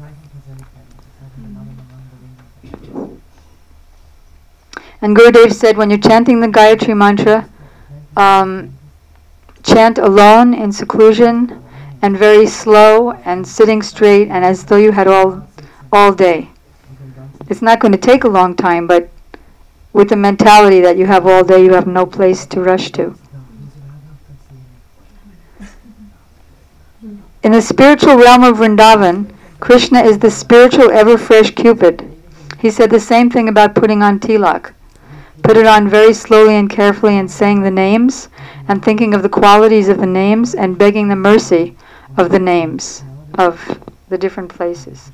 And Gurudev said, when you're chanting the Gayatri mantra, um, chant alone in seclusion and very slow and sitting straight and as though you had all all day. It's not going to take a long time, but with the mentality that you have all day, you have no place to rush to. In the spiritual realm of Vrindavan, Krishna is the spiritual ever-fresh Cupid. He said the same thing about putting on tilak. Put it on very slowly and carefully and saying the names and thinking of the qualities of the names and begging the mercy of the names of the different places.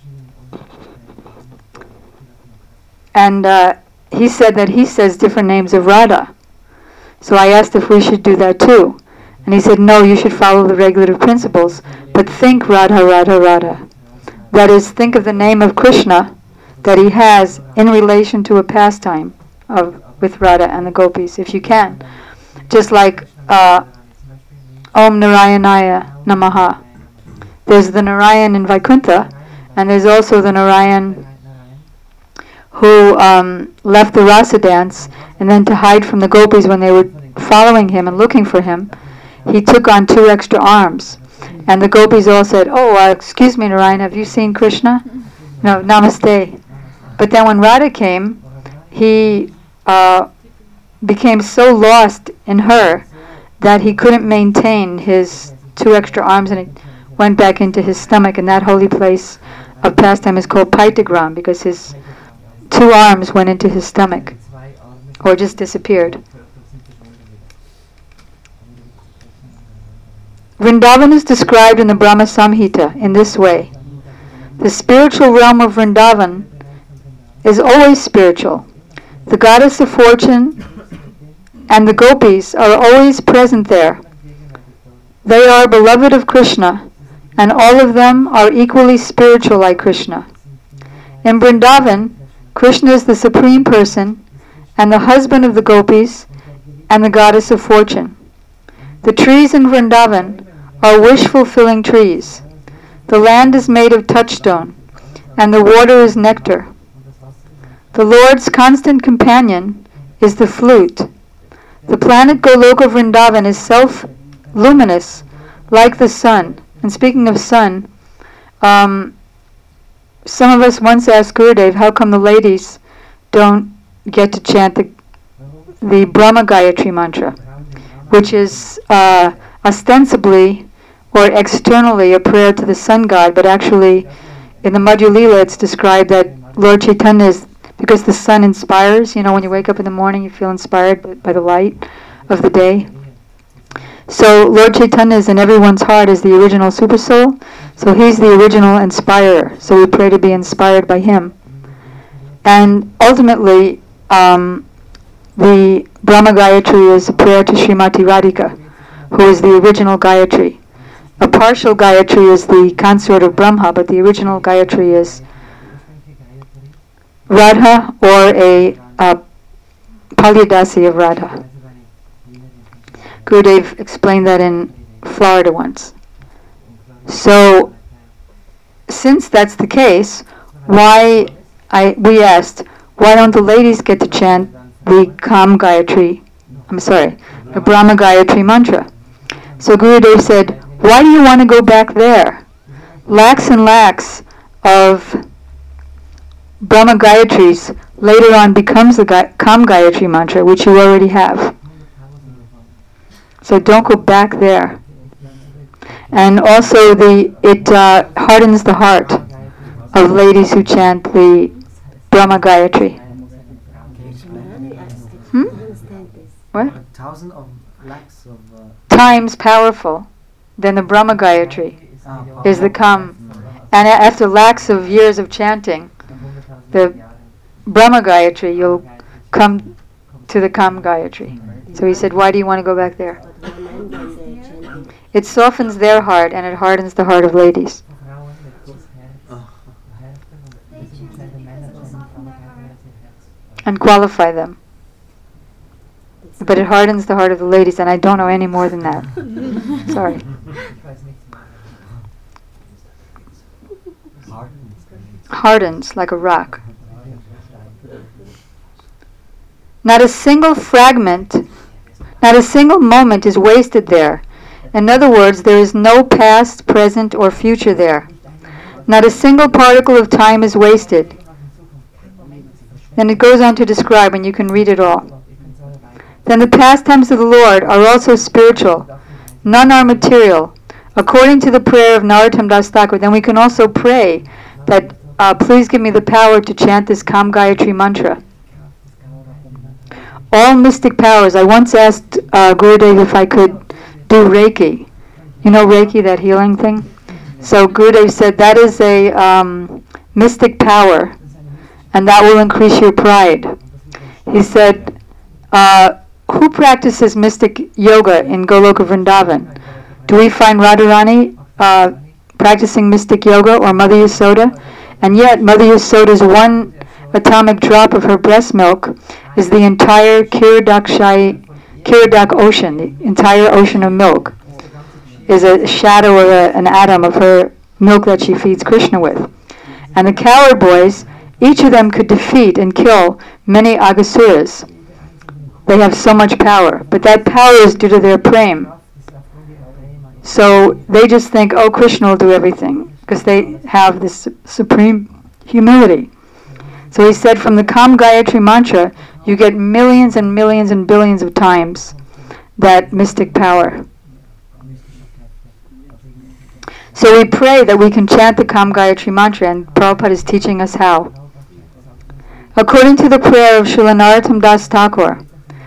And uh, he said that he says different names of Radha. So I asked if we should do that too. And he said, no, you should follow the regulative principles, but think Radha, Radha, Radha. That is, think of the name of Krishna that he has in relation to a pastime of with Radha and the gopis, if you can. Just like uh, Om Narayanaya Namaha. There's the Narayan in Vaikuntha, and there's also the Narayan who um, left the rasa dance, and then to hide from the gopis when they were following him and looking for him, he took on two extra arms. And the gopis all said, oh, uh, excuse me, Narayan, have you seen Krishna? No, namaste. But then when Radha came, he uh, became so lost in her that he couldn't maintain his two extra arms, and it went back into his stomach, and that holy place of pastime is called Paitagram, because his two arms went into his stomach, or just disappeared. Vrindavan is described in the Brahma Samhita in this way. The spiritual realm of Vrindavan is always spiritual. The goddess of fortune and the gopis are always present there. They are beloved of Krishna, and all of them are equally spiritual like Krishna. In Vrindavan, Krishna is the supreme person and the husband of the gopis and the goddess of fortune. The trees in Vrindavan are wish-fulfilling trees. The land is made of touchstone, and the water is nectar. The Lord's constant companion is the flute. The planet Goloka Vrindavan is self-luminous, like the sun. And speaking of sun, um, some of us once asked Gurudev, how come the ladies don't get to chant the, the Brahma Gayatri mantra, which is uh, ostensibly or externally a prayer to the sun god, but actually in the Madhya Lila it's described that Lord Chaitanya is, because the sun inspires, you know, when you wake up in the morning you feel inspired by, by the light of the day. So Lord Chaitanya is in everyone's heart as the original super soul, so he's the original inspirer, so we pray to be inspired by him. And ultimately, um, the Brahma Gayatri is a prayer to Srimati Radhika, who is the original Gayatri. A partial Gayatri is the consort of Brahma, but the original Gayatri is Radha or a uh, Palyadasi of Radha. Gurudev explained that in Florida once. So, since that's the case, why, I we asked, why don't the ladies get to chant the Kam Gayatri, I'm sorry, the Brahma Gayatri mantra? So Gurudev said, why do you want to go back there? Lakhs and lakhs of Brahma Gayatris later on becomes the Ga- Kam Gayatri mantra, which you already have. So don't go back there. And also the it uh, hardens the heart of ladies who chant the Brahma Gayatri. Hmm? What? Thousand of lakhs of uh, Times powerful than the Brahma Gayatri uh, is the Kam. And a- after lakhs of years of chanting the Brahma Gayatri, you'll come to the Kam Gayatri. So he said, why do you want to go back there? It softens their heart and it hardens the heart of ladies. And qualify them. But it hardens the heart of the ladies, and I don't know any more than that. Sorry. Hardens like a rock. Not a single fragment, not a single moment is wasted there. In other words, there is no past, present, or future there. Not a single particle of time is wasted. Then it goes on to describe, and you can read it all. Then the pastimes of the Lord are also spiritual. None are material. According to the prayer of Narottam Das Thakur, then we can also pray that, uh, please give me the power to chant this Kam Gayatri mantra. All mystic powers. I once asked uh, Gurudev if I could do Reiki. You know Reiki, that healing thing? So Gurudev said that is a um, mystic power, and that will increase your pride. He said, uh, who practices mystic yoga in Goloka Vrindavan? Do we find Radharani uh, practicing mystic yoga or Mother Yasoda? And yet Mother Yasoda's one atomic drop of her breast milk is the entire Kiradakshai, Kiradak ocean, the entire ocean of milk is a shadow or a, an atom of her milk that she feeds Krishna with. And the coward boys, each of them could defeat and kill many Agasuras. They have so much power, but that power is due to their prem. So they just think, oh, Krishna will do everything, because they have this su- supreme humility. So he said, from the Kam Gayatri mantra, you get millions and millions and billions of times that mystic power. So we pray that we can chant the Kam Gayatri mantra, and Prabhupada is teaching us how. According to the prayer of Srila Narottam Das Thakur,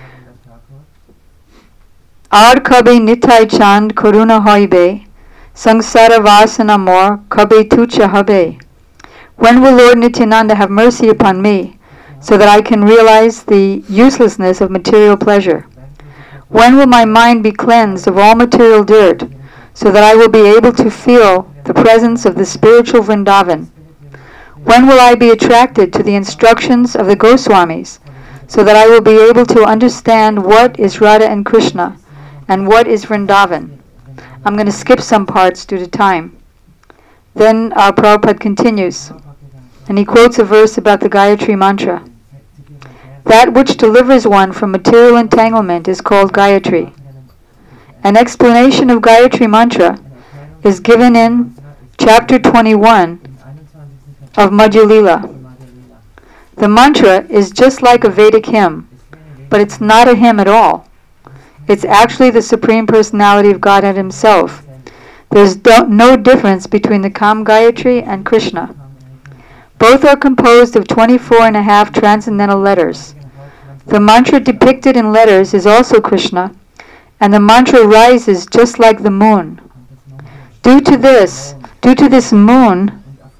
Ar kabe nitai chand karuna hoibe, sangsara vasana mor kabe tucha habe. When will Lord Nityananda have mercy upon me, so that I can realize the uselessness of material pleasure? When will my mind be cleansed of all material dirt, so that I will be able to feel the presence of the spiritual Vrindavan? When will I be attracted to the instructions of the Goswamis, so that I will be able to understand what is Radha and Krishna, and what is Vrindavan? I'm going to skip some parts due to time. Then uh, Prabhupada continues, and he quotes a verse about the Gayatri mantra. That which delivers one from material entanglement is called Gayatri. An explanation of Gayatri mantra is given in chapter twenty-one of Madhya Lila. The mantra is just like a Vedic hymn, but it's not a hymn at all. It's actually the Supreme Personality of Godhead Himself. There's do- no difference between the Kam Gayatri and Krishna. Both are composed of twenty-four and a half transcendental letters. The mantra depicted in letters is also Krishna, and the mantra rises just like the moon. Due to this, due to this moon,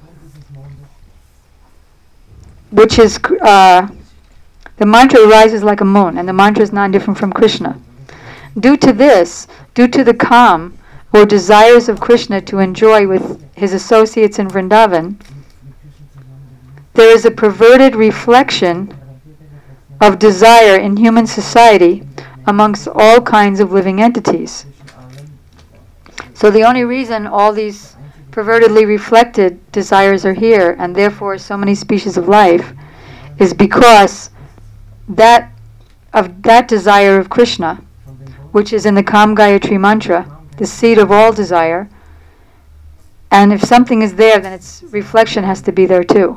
which is, uh, the mantra rises like a moon, and the mantra is not different from Krishna. Due to this, due to the Kam, or desires of Krishna to enjoy with his associates in Vrindavan, there is a perverted reflection of desire in human society amongst all kinds of living entities. So the only reason all these pervertedly reflected desires are here, and therefore so many species of life, is because that of that desire of Krishna, which is in the Kam Gayatri mantra, the seed of all desire, and if something is there, then its reflection has to be there too.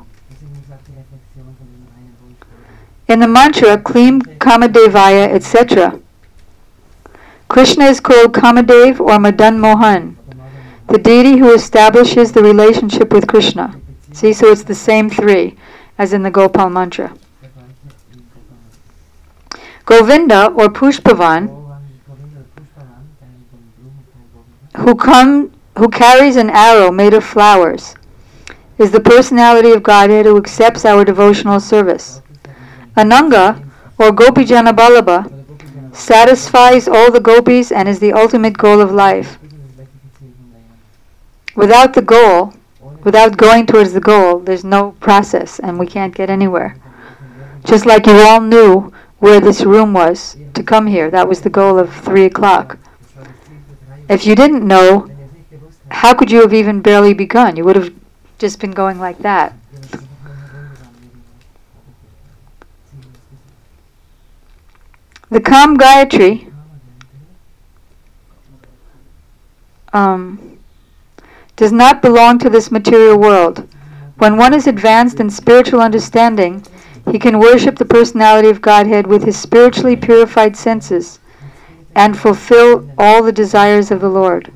In the mantra, Klim Kamadevaya, et cetera, Krishna is called Kamadev or Madan Mohan, the deity who establishes the relationship with Krishna. See, so it's the same three as in the Gopal mantra. Govinda or Pushpavan, who come, who carries an arrow made of flowers, is the personality of Godhead who accepts our devotional service. Ananga, or Gopijana Ballabha, satisfies all the gopis and is the ultimate goal of life. Without the goal, without going towards the goal, there's no process and we can't get anywhere. Just like you all knew where this room was to come here, that was the goal of three o'clock. If you didn't know, how could you have even barely begun? You would have just been going like that. The Kam Gayatri um, does not belong to this material world. When one is advanced in spiritual understanding, he can worship the personality of Godhead with his spiritually purified senses and fulfill all the desires of the Lord.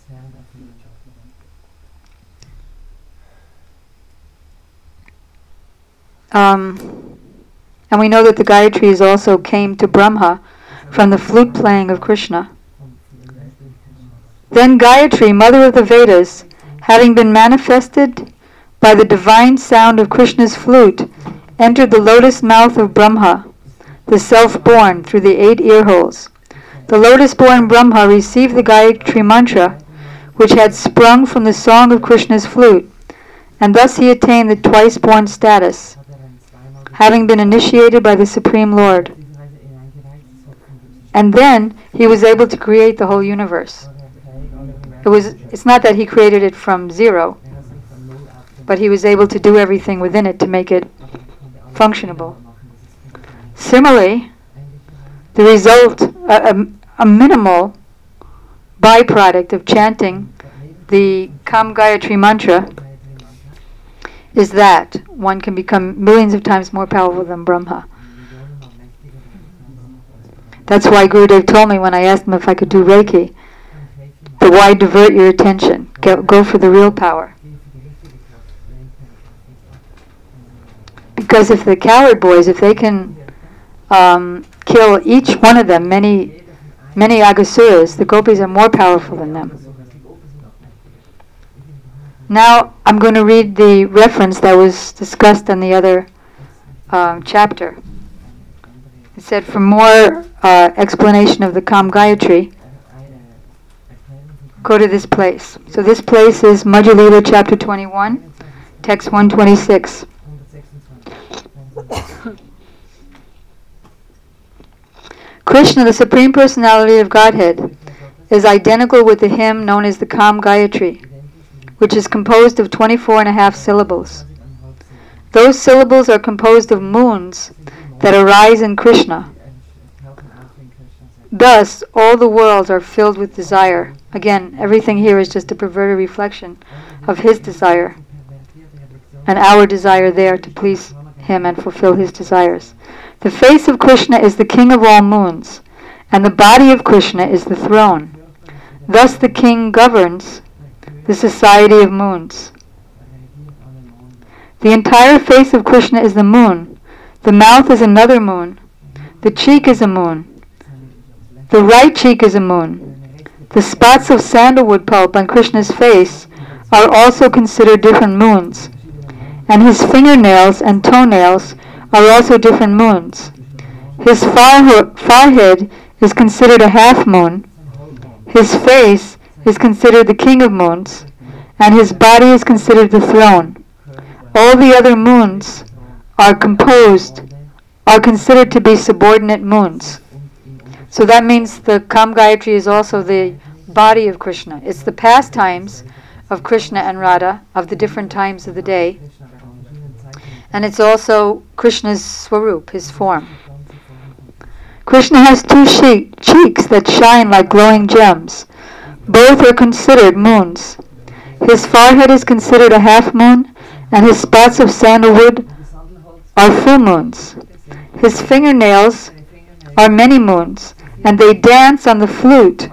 Um, and we know that the Gayatris also came to Brahma from the flute playing of Krishna. Then Gayatri, mother of the Vedas, having been manifested by the divine sound of Krishna's flute, entered the lotus mouth of Brahma, the self-born, through the eight ear holes. The lotus-born Brahma received the Gayatri mantra, which had sprung from the song of Krishna's flute, and thus he attained the twice-born status, having been initiated by the Supreme Lord. And then he was able to create the whole universe. It was, it's not that he created it from zero, but he was able to do everything within it to make it functionable. Similarly, the result, a, a, a minimal byproduct of chanting the Kam Gayatri mantra is that one can become millions of times more powerful than Brahma. That's why Gurudev told me when I asked him if I could do Reiki, that why divert your attention? Go, go for the real power. Because if the coward boys, if they can um, kill each one of them, many, many Agasuras, the gopis are more powerful than them. Now I'm going to read the reference that was discussed in the other um, chapter. It said, for more uh, explanation of the Kam Gayatri, go to this place. So this place is Madhya Lila chapter twenty-one, text one twenty-six. Krishna, the Supreme Personality of Godhead, is identical with the hymn known as the Kam Gayatri, which is composed of twenty-four and a half syllables. Those syllables are composed of moons that arise in Krishna. Thus, all the worlds are filled with desire. Again, everything here is just a perverted reflection of his desire, and our desire there to please him and fulfill his desires. The face of Krishna is the king of all moons, and the body of Krishna is the throne. Thus the king governs the society of moons. The entire face of Krishna is the moon. The mouth is another moon. The cheek is a moon. The right cheek is a moon. The spots of sandalwood pulp on Krishna's face are also considered different moons, and his fingernails and toenails are also different moons. His foreho- forehead is considered a half moon. His face is considered the king of moons, and his body is considered the throne. All the other moons are composed, are considered to be subordinate moons. So that means the Kam Gayatri is also the body of Krishna. It's the pastimes of Krishna and Radha, of the different times of the day. And it's also Krishna's swarup, his form. Krishna has two she- cheeks that shine like glowing gems. Both are considered moons. His forehead is considered a half moon, and his spots of sandalwood are full moons. His fingernails are many moons, and they dance on the flute.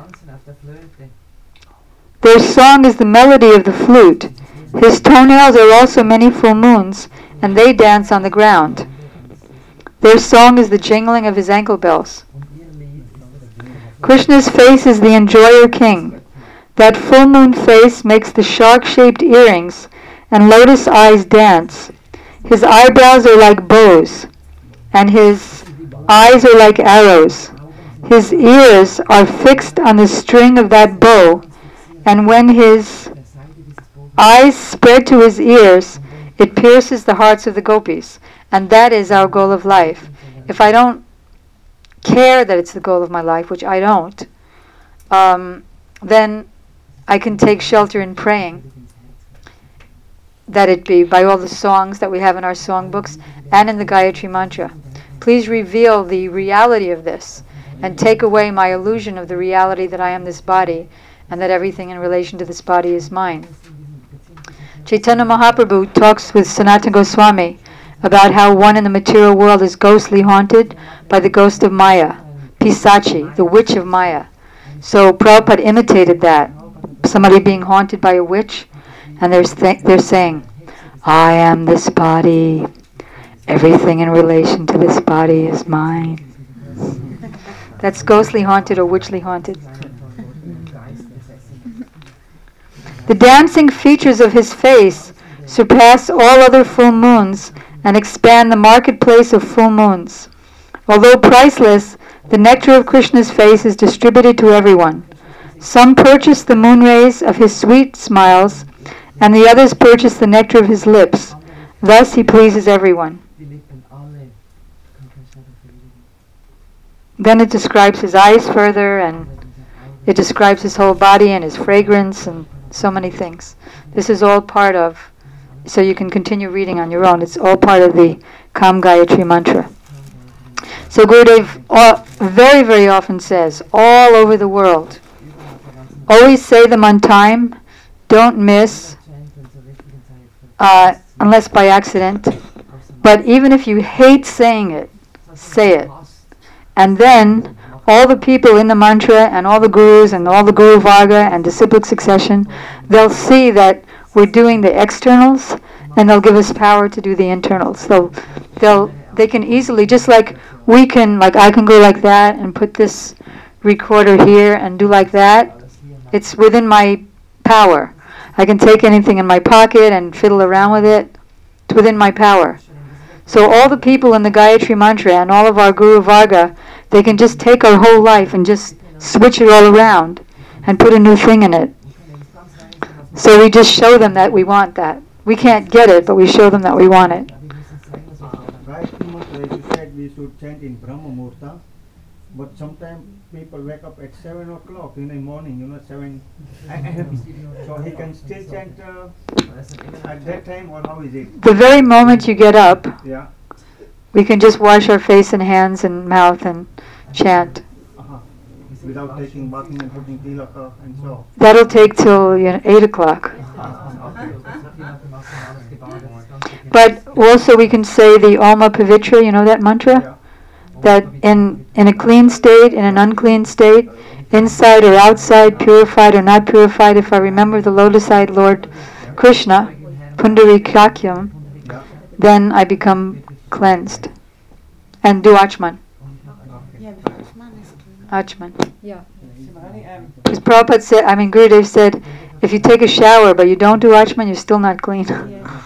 Their song is the melody of the flute. His toenails are also many full moons, and they dance on the ground. Their song is the jingling of his ankle bells. Krishna's face is the enjoyer king. That full moon face makes the shark-shaped earrings and lotus eyes dance. His eyebrows are like bows, and his eyes are like arrows. His ears are fixed on the string of that bow, and when his eyes spread to his ears, it pierces the hearts of the gopis. And that is our goal of life. If I don't care that it's the goal of my life, which I don't, um, then I can take shelter in praying that it be by all the songs that we have in our songbooks and in the Gayatri Mantra. Please reveal the reality of this and take away my illusion of the reality that I am this body and that everything in relation to this body is mine. Chaitanya Mahaprabhu talks with Sanatana Goswami about how one in the material world is ghostly haunted by the ghost of Maya, Pisachi, the witch of Maya. So Prabhupada imitated that. Somebody being haunted by a witch, and they're, th- they're saying, I am this body. Everything in relation to this body is mine. That's ghostly haunted or witchly haunted. The dancing features of his face surpass all other full moons and expand the marketplace of full moons. Although priceless, the nectar of Krishna's face is distributed to everyone. Some purchase the moon rays of his sweet smiles, and the others purchase the nectar of his lips. Thus he pleases everyone. Then it describes his eyes further, and it describes his whole body and his fragrance and so many things. This is all part of, so you can continue reading on your own, it's all part of the Kam Gayatri Mantra. So Gurudev all, very, very often says, all over the world, always say them on time, don't miss, uh, unless by accident. But even if you hate saying it, say it. And then all the people in the mantra and all the gurus and all the Guru Varga and disciplic succession, they'll see that we're doing the externals, and they'll give us power to do the internals. So they'll they can easily, just like we can, like I can go like that and put this recorder here and do like that. It's within my power. I can take anything in my pocket and fiddle around with it. It's within my power. So all the people in the Gayatri Mantra and all of our Guru Varga, they can just take our whole life and just switch it all around and put a new thing in it. So we just show them that we want that. We can't get it, but we show them that we want it. Gayatri Mantra, as you said, we should chant in Brahma Muhurta, but sometimes people wake up at seven o'clock in the morning, you know, seven a m So he can still chant uh, at that time, or how is it? The very moment you get up, Yeah. we can just wash our face and hands and mouth and chant. Uh-huh. Without taking bathing and putting tilaka and so. That'll take till you know, eight o'clock. But also we can say the Alma Pavitra, you know that mantra? That in, in a clean state, in an unclean state, inside or outside, purified or not purified, if I remember the lotus-eyed Lord Krishna, Pundarikakyam, then I become cleansed. And do Achman. Yeah, the Achman is clean. Achman. Yeah. Because Prabhupada said, I mean Gurudev said, if you take a shower but you don't do Achman, you're still not clean. Yeah.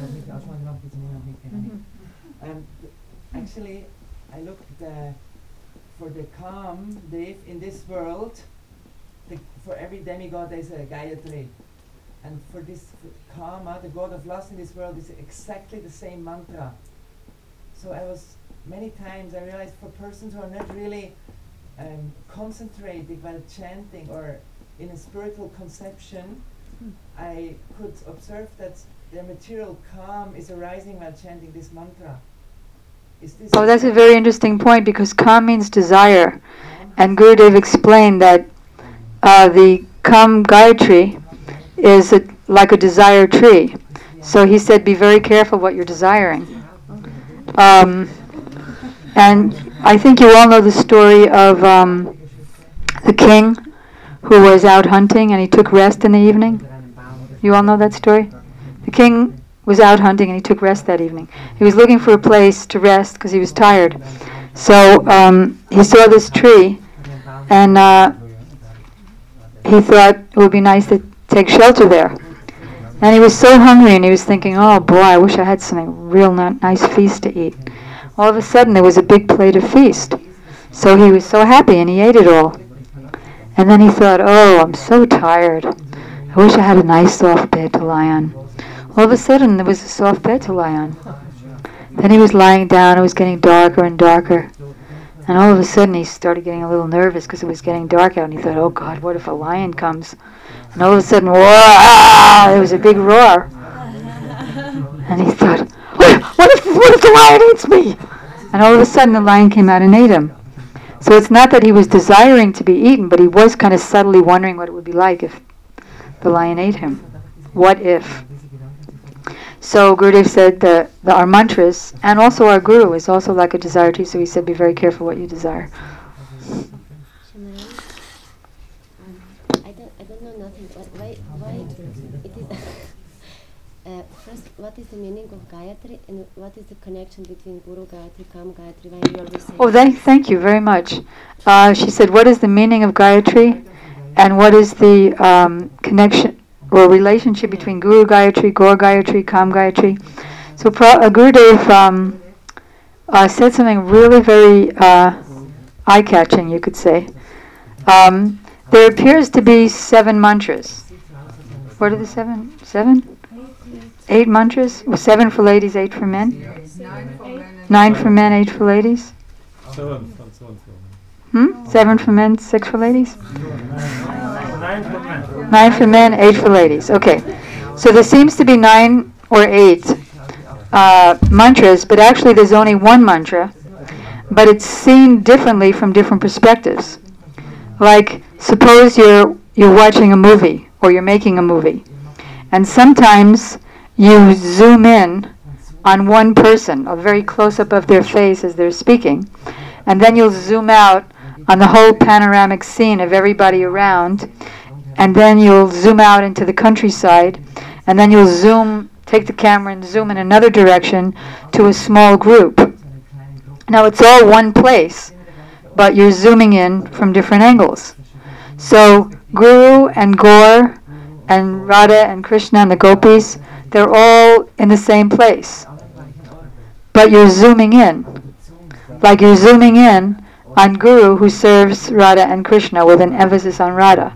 Um, actually, I looked uh, for the calm, Dave, in this world. The, for every demigod there is a Gayatri. And for this Kama, the god of lust in this world, is exactly the same mantra. So I was, many times I realized for persons who are not really um, concentrating while chanting or in a spiritual conception, I could observe that their material calm is arising while chanting this mantra. Is this Oh, that's a very interesting point, because Kam means desire. And Gurudev explained that uh, the Kam Gayatri is a, like a desire tree. So he said, be very careful what you're desiring. Um, and I think you all know the story of um, the king who was out hunting and he took rest in the evening. You all know that story? The king was out hunting and he took rest that evening. He was looking for a place to rest because he was tired. So um, he saw this tree and uh, he thought it would be nice to take shelter there. And he was so hungry and he was thinking, oh boy, I wish I had something real ni- nice feast to eat. All of a sudden there was a big plate of feast. So he was so happy and he ate it all. And then he thought, oh, I'm so tired. I wish I had a nice soft bed to lie on. All of a sudden there was a soft bed to lie on. Then he was lying down, it was getting darker and darker. And all of a sudden he started getting a little nervous because it was getting dark out and he thought, oh God, what if a lion comes? And all of a sudden, whoa, there was a big roar. And he thought, what, what, if, what if the lion eats me? And all of a sudden the lion came out and ate him. So it's not that he was desiring to be eaten, but he was kind of subtly wondering what it would be like if the lion ate him. What if? So Gurudev said that the, our mantras, and also our guru, is also like a desire tree, so he said be very careful what you desire. I don't, I don't know nothing. But why, why it is? uh, first, what is the meaning of Gayatri, and what is the connection between Guru Gayatri, Kam Gayatri? Why you always say? Oh, thank, thank you very much. Uh, she said, what is the meaning of Gayatri, and what is the um, connection or relationship between Guru Gayatri, Gaur Gayatri, Kam Gayatri? So Pra- uh, Gurudev um, uh, said something really very uh, eye-catching, you could say. Um, there appears to be seven mantras. What are the seven? Seven? Eight mantras? Well, seven for ladies, eight for men? Nine for men, eight for ladies? Seven. Seven. Hmm? Seven for men, six for ladies? Nine for men. Nine for men, eight for ladies. Okay. So there seems to be nine or eight uh, mantras, but actually there's only one mantra, but it's seen differently from different perspectives. Like, suppose you're you're watching a movie or you're making a movie, and sometimes you zoom in on one person, a very close up of their face as they're speaking, and then you'll zoom out on the whole panoramic scene of everybody around, and then you'll zoom out into the countryside, and then you'll zoom, take the camera and zoom in another direction to a small group. Now it's all one place, but you're zooming in from different angles. So Guru and Gaur and Radha and Krishna and the gopis, they're all in the same place. But you're zooming in. Like you're zooming in on Guru who serves Radha and Krishna with an emphasis on Radha.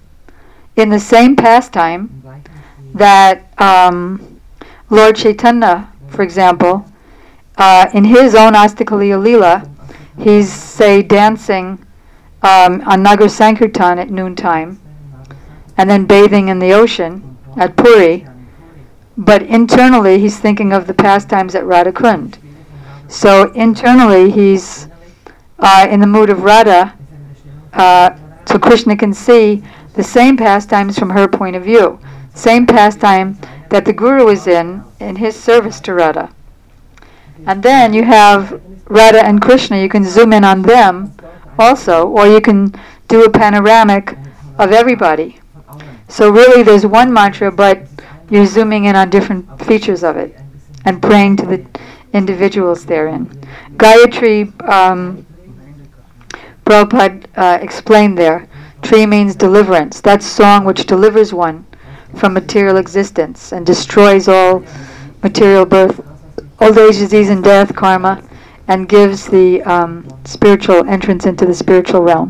In the same pastime that um, Lord Chaitanya, for example, uh, in his own Astakaliya Leela, he's, say, dancing um, on Nagar Sankirtan at noontime, and then bathing in the ocean at Puri, but internally he's thinking of the pastimes at Radha Kund. So internally, he's uh, in the mood of Radha, uh, so Krishna can see the same pastimes from her point of view, same pastime that the Guru is in, in his service to Radha. And then you have Radha and Krishna, you can zoom in on them also, or you can do a panoramic of everybody. So really there's one mantra, but you're zooming in on different features of it and praying to the individuals therein. Gayatri, um, Prabhupada uh, explained there, Tri means deliverance. That's song which delivers one from material existence and destroys all material birth, old age, disease, and death, karma, and gives the um, spiritual entrance into the spiritual realm.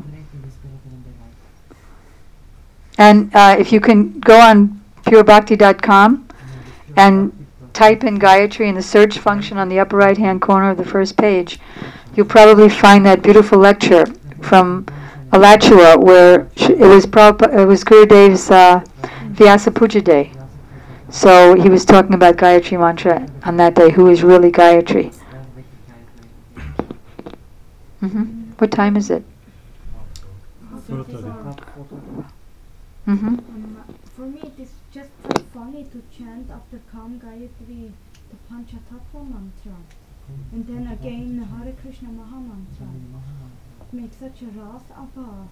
And uh, if you can go on pure bhakti dot com and type in Gayatri in the search function on the upper right hand corner of the first page, you'll probably find that beautiful lecture from Alachua, where sh- it was Prabhupada, it was Gurudev's uh, Vyasa Puja day. So he was talking about Gayatri mantra on that day, who is really Gayatri. Mm-hmm. What time is it? Mm-hmm. Um, for me, it is just so funny to chant after Kam Gayatri the Panchatattva mantra, and then again the Hare Krishna Maha mantra. It makes such a ras abba.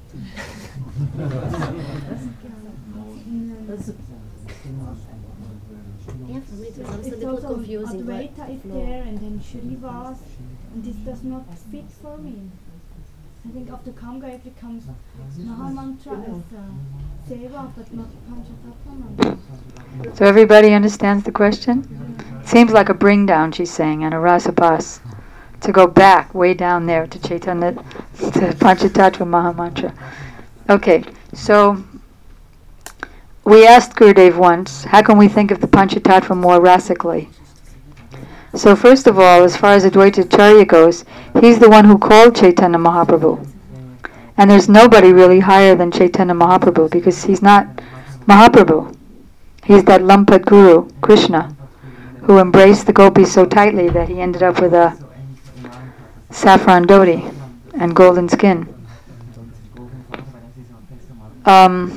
Yeah, for me it was also a It's little also confusing. but- Advaita is there, and then Shrivas, and this does not fit for me. I think after Kam Gayatri comes Maha mantra as uh, Seva, but not Panchatattva mantra. So everybody understands the question? Seems like a bring down, she's saying, and a rasapas. To go back, way down there, to Chaitanya, to Panchatattva Maha Mantra. Okay, so we asked Gurudev once, how can we think of the Panchatattva more rasically? So first of all, as far as Advaita Acharya goes, he's the one who called Chaitanya Mahaprabhu. And there's nobody really higher than Chaitanya Mahaprabhu, because he's not Mahaprabhu. He's that Lampad Guru, Krishna, who embraced the gopis so tightly that he ended up with a saffron dhoti and golden skin. Um,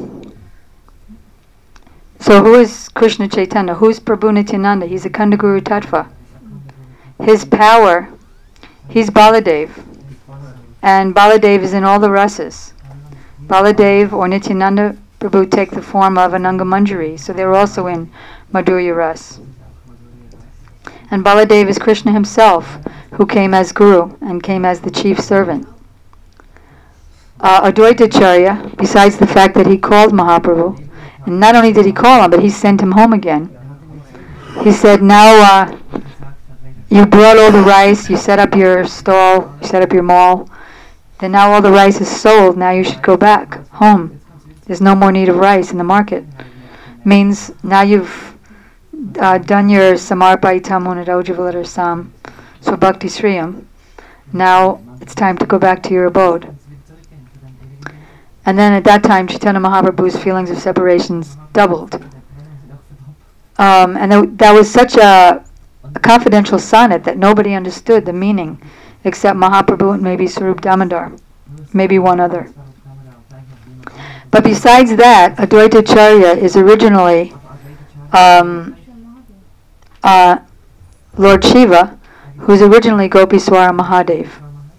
so who is Krishna Chaitanya? Who's Prabhu Nityananda? He's a Kandaguru Tattva. His power, he's Baladev. And Baladev is in all the rasas. Baladev or Nityananda Prabhu take the form of Ananga Manjari, so they're also in Madhurya Ras. And Baladev is Krishna himself, who came as Guru and came as the chief servant. Uh, Advaita Acharya, besides the fact that he called Mahaprabhu, and not only did he call him, but he sent him home again. He said, now uh, you brought all the rice, you set up your stall, you set up your mall, then now all the rice is sold, now you should go back home. There's no more need of rice in the market. Means now you've uh, done your samarpaitam unadojavalar sam swabhakti sriyam. Now it's time to go back to your abode. And then at that time, Chaitanya Mahaprabhu's feelings of separation doubled. Um, and th- that was such a, a confidential sonnet that nobody understood the meaning except Mahaprabhu and maybe Sarup Damodar, maybe one other. But besides that, Advaita Acharya is originally um, uh, Lord Shiva, who's originally Gopiswara Mahadev.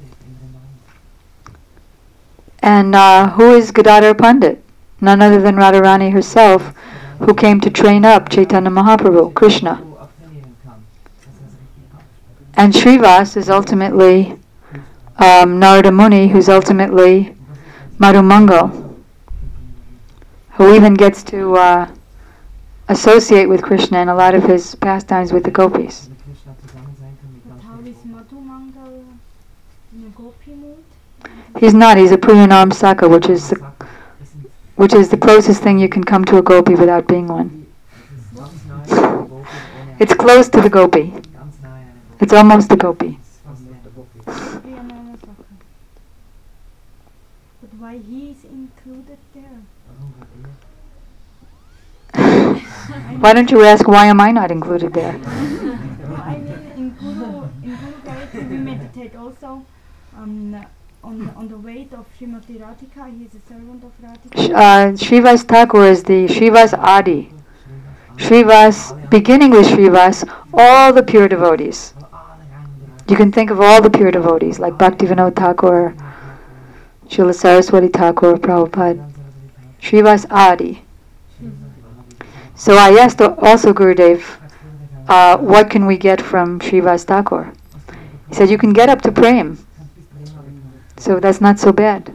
And uh, who is Gadadhar Pandit? None other than Radharani herself, who came to train up Chaitanya Mahaprabhu, Krishna. And Shrivas is ultimately um, Narada Muni, who's ultimately Madhumangal, who even gets to uh, associate with Krishna in a lot of his pastimes with the gopis. But how is Madhumangal in a gopi mood? He's not. He's a Priyanam Saka, which is the, which is the closest thing you can come to a gopi without being one. It's close to the gopi. It's almost a gopi. But why he is included there? Why don't you ask, why am I not included there? I mean, in Guru, also um, on on the weight of Srimati Radhika. He is a servant of Radhika. Sh- uh, Srivas Thakur is the Srivas Adi. Srivas, beginning with Srivas, all the pure devotees. You can think of all the pure devotees, like Bhaktivinoda Thakur, Srila Saraswati Thakur, Prabhupada. Srivas Adi. So I asked al- also Gurudev, uh, what can we get from Srivas Thakur? He said, you can get up to Prem. So that's not so bad.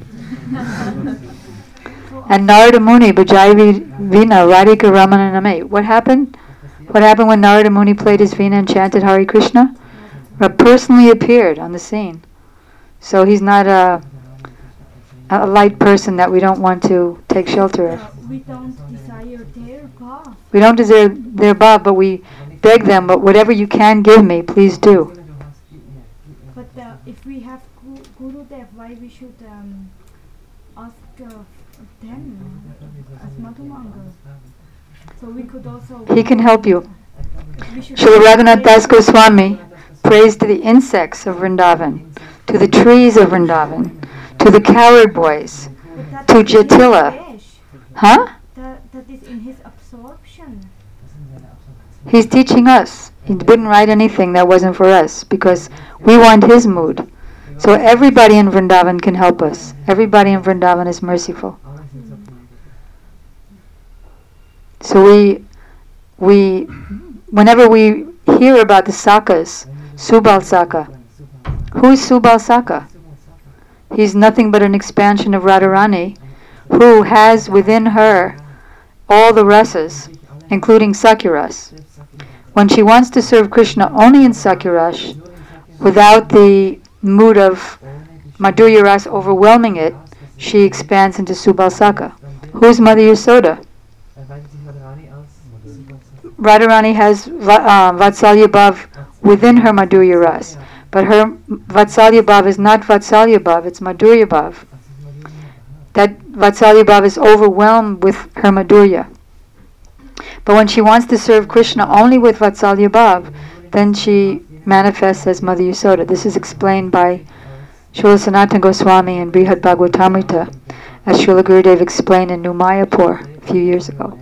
And Narada Muni, Bajai Vi- Veena, Radhika Ramana Name. What happened? What happened when Narada Muni played his Veena and chanted Hare Krishna? Ra personally appeared on the scene. So he's not a, a light person that we don't want to take shelter of. Uh, we don't desire their path. We don't desire their bhav, but we beg them, but whatever you can give me, please do. But uh, if we have Gu- Gurudev, why we should um, ask uh, them uh, as Madhumangal? So we could also... He can help you. We should Srila Raghunath Das Goswami prays to the insects of Vrindavan, to the trees of Vrindavan, to the coward boys, But that to is in his Jatila. wish. Huh? That, that is in his absorption. He's teaching us. He wouldn't write anything that wasn't for us because we want his mood. So everybody in Vrindavan can help us. Everybody in Vrindavan is merciful. So we, we, whenever we hear about the Sakas, Subal Saka, who is Subal Saka? He's nothing but an expansion of Radharani, who has within her all the rasas, including Sakyaras. When she wants to serve Krishna only in Sakyaras, without the mood of Madhurya Ras overwhelming it, she expands into Subal Saka. Who is Mother Yasoda? Radharani has va- uh, Vatsalya Bhav within her Madhurya Ras. But her Vatsalya Bhav is not Vatsalya Bhav, it's Madhurya Bhav. That Vatsalya Bhav is overwhelmed with her Madhurya. But when she wants to serve Krishna only with Vatsalya Bhav, then she manifests as Mother Yasoda. This is explained by Srila Sanatana Goswami in Brihad Bhagavatamrita, as Srila Gurudev explained in New Mayapur a few years ago.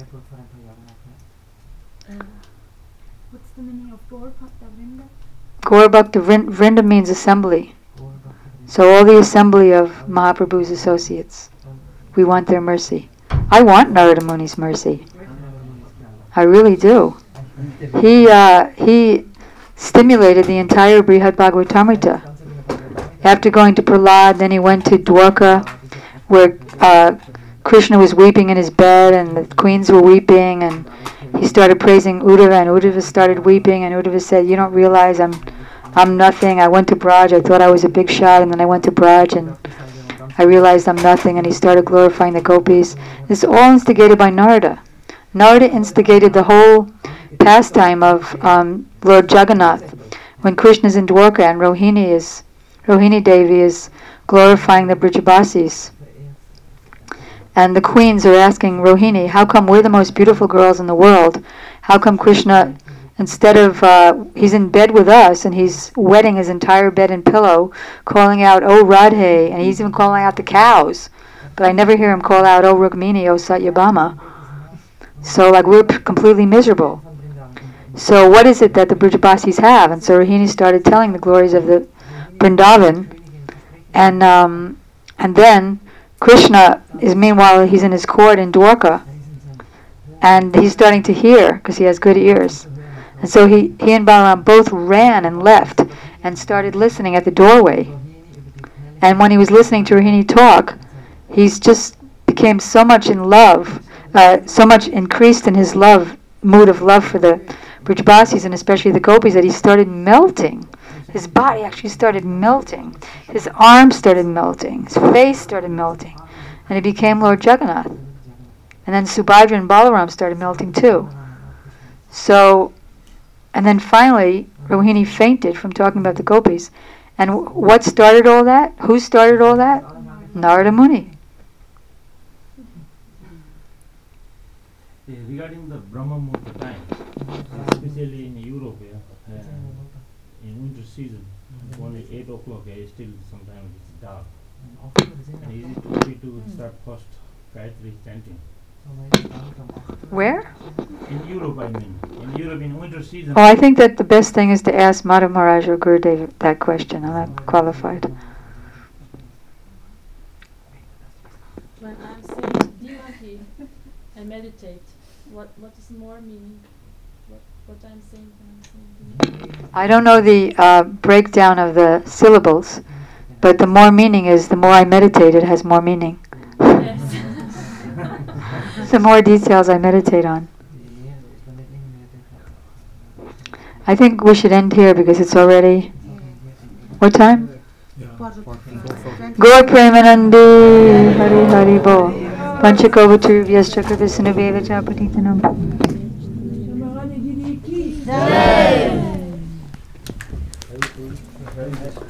What's the meaning of Gaur Bhakta Vrinda? Gaur Bhakta Vrin- Vrinda means assembly. So all the assembly of Mahaprabhu's associates, we want their mercy. I want Narada Muni's mercy. I really do. He uh, he stimulated the entire Brihad Bhagavatamrita. After going to Prahlad, then he went to Dwarka, where uh, Krishna was weeping in his bed, and the queens were weeping, and he started praising Uddhava, and Uddhava started weeping, and Uddhava said, "You don't realize I'm, I'm nothing. I went to Braj. I thought I was a big shot, and then I went to Braj, and I realized I'm nothing." And he started glorifying the gopis. This is all instigated by Narada. Narada instigated the whole pastime of um, Lord Jagannath, when Krishna is in Dwarka and Rohini is, Rohini Devi is glorifying the Brijabasis. And the queens are asking Rohini, how come we're the most beautiful girls in the world? How come Krishna, instead of, uh, he's in bed with us and he's wetting his entire bed and pillow, calling out, "Oh Radhe," and he's even calling out the cows. But I never hear him call out, "Oh Rukmini, oh Satyabhama." So like we're p- completely miserable. So what is it that the Brijabasis have? And so Rohini started telling the glories of the Vrindavan. And um, and then Krishna is, meanwhile, he's in his court in Dwarka. And he's starting to hear, because he has good ears. And so he, he and Balaram both ran and left and started listening at the doorway. And when he was listening to Rohini talk, he's just became so much in love, uh, so much increased in his love, mood of love for the Brijabasis and especially the gopis, that he started melting. His body actually started melting. His arms started melting. His face started melting. And he became Lord Jagannath. And then Subhadra and Balaram started melting too. So, and then finally, Rohini fainted from talking about the gopis. And w- what started all that? Who started all that? Narada Muni. Uh, regarding the Brahma Muhurta time, especially in Europe, yeah, uh, in winter season, only eight o'clock, eh, still sometimes it's dark. And is it okay to start first Gayatri chanting? Where? In Europe, I mean. In Europe, in winter season. Oh, I think that the best thing is to ask Madhav Maharaj or Gurudev that question. I'm not qualified. When I'm saying Dimahi and meditate, what what is more meaning? What what I'm saying when I'm saying Dimahi? I don't know the uh, breakdown of the syllables, but the more meaning is the more I meditate, it has more meaning. Yes. The more details I meditate on. I think we should end here because it's already... What time? Gaur Premanandi Hari Hari Bo Panchakovatu Vyascha Krivisanu Beva Chapatinam.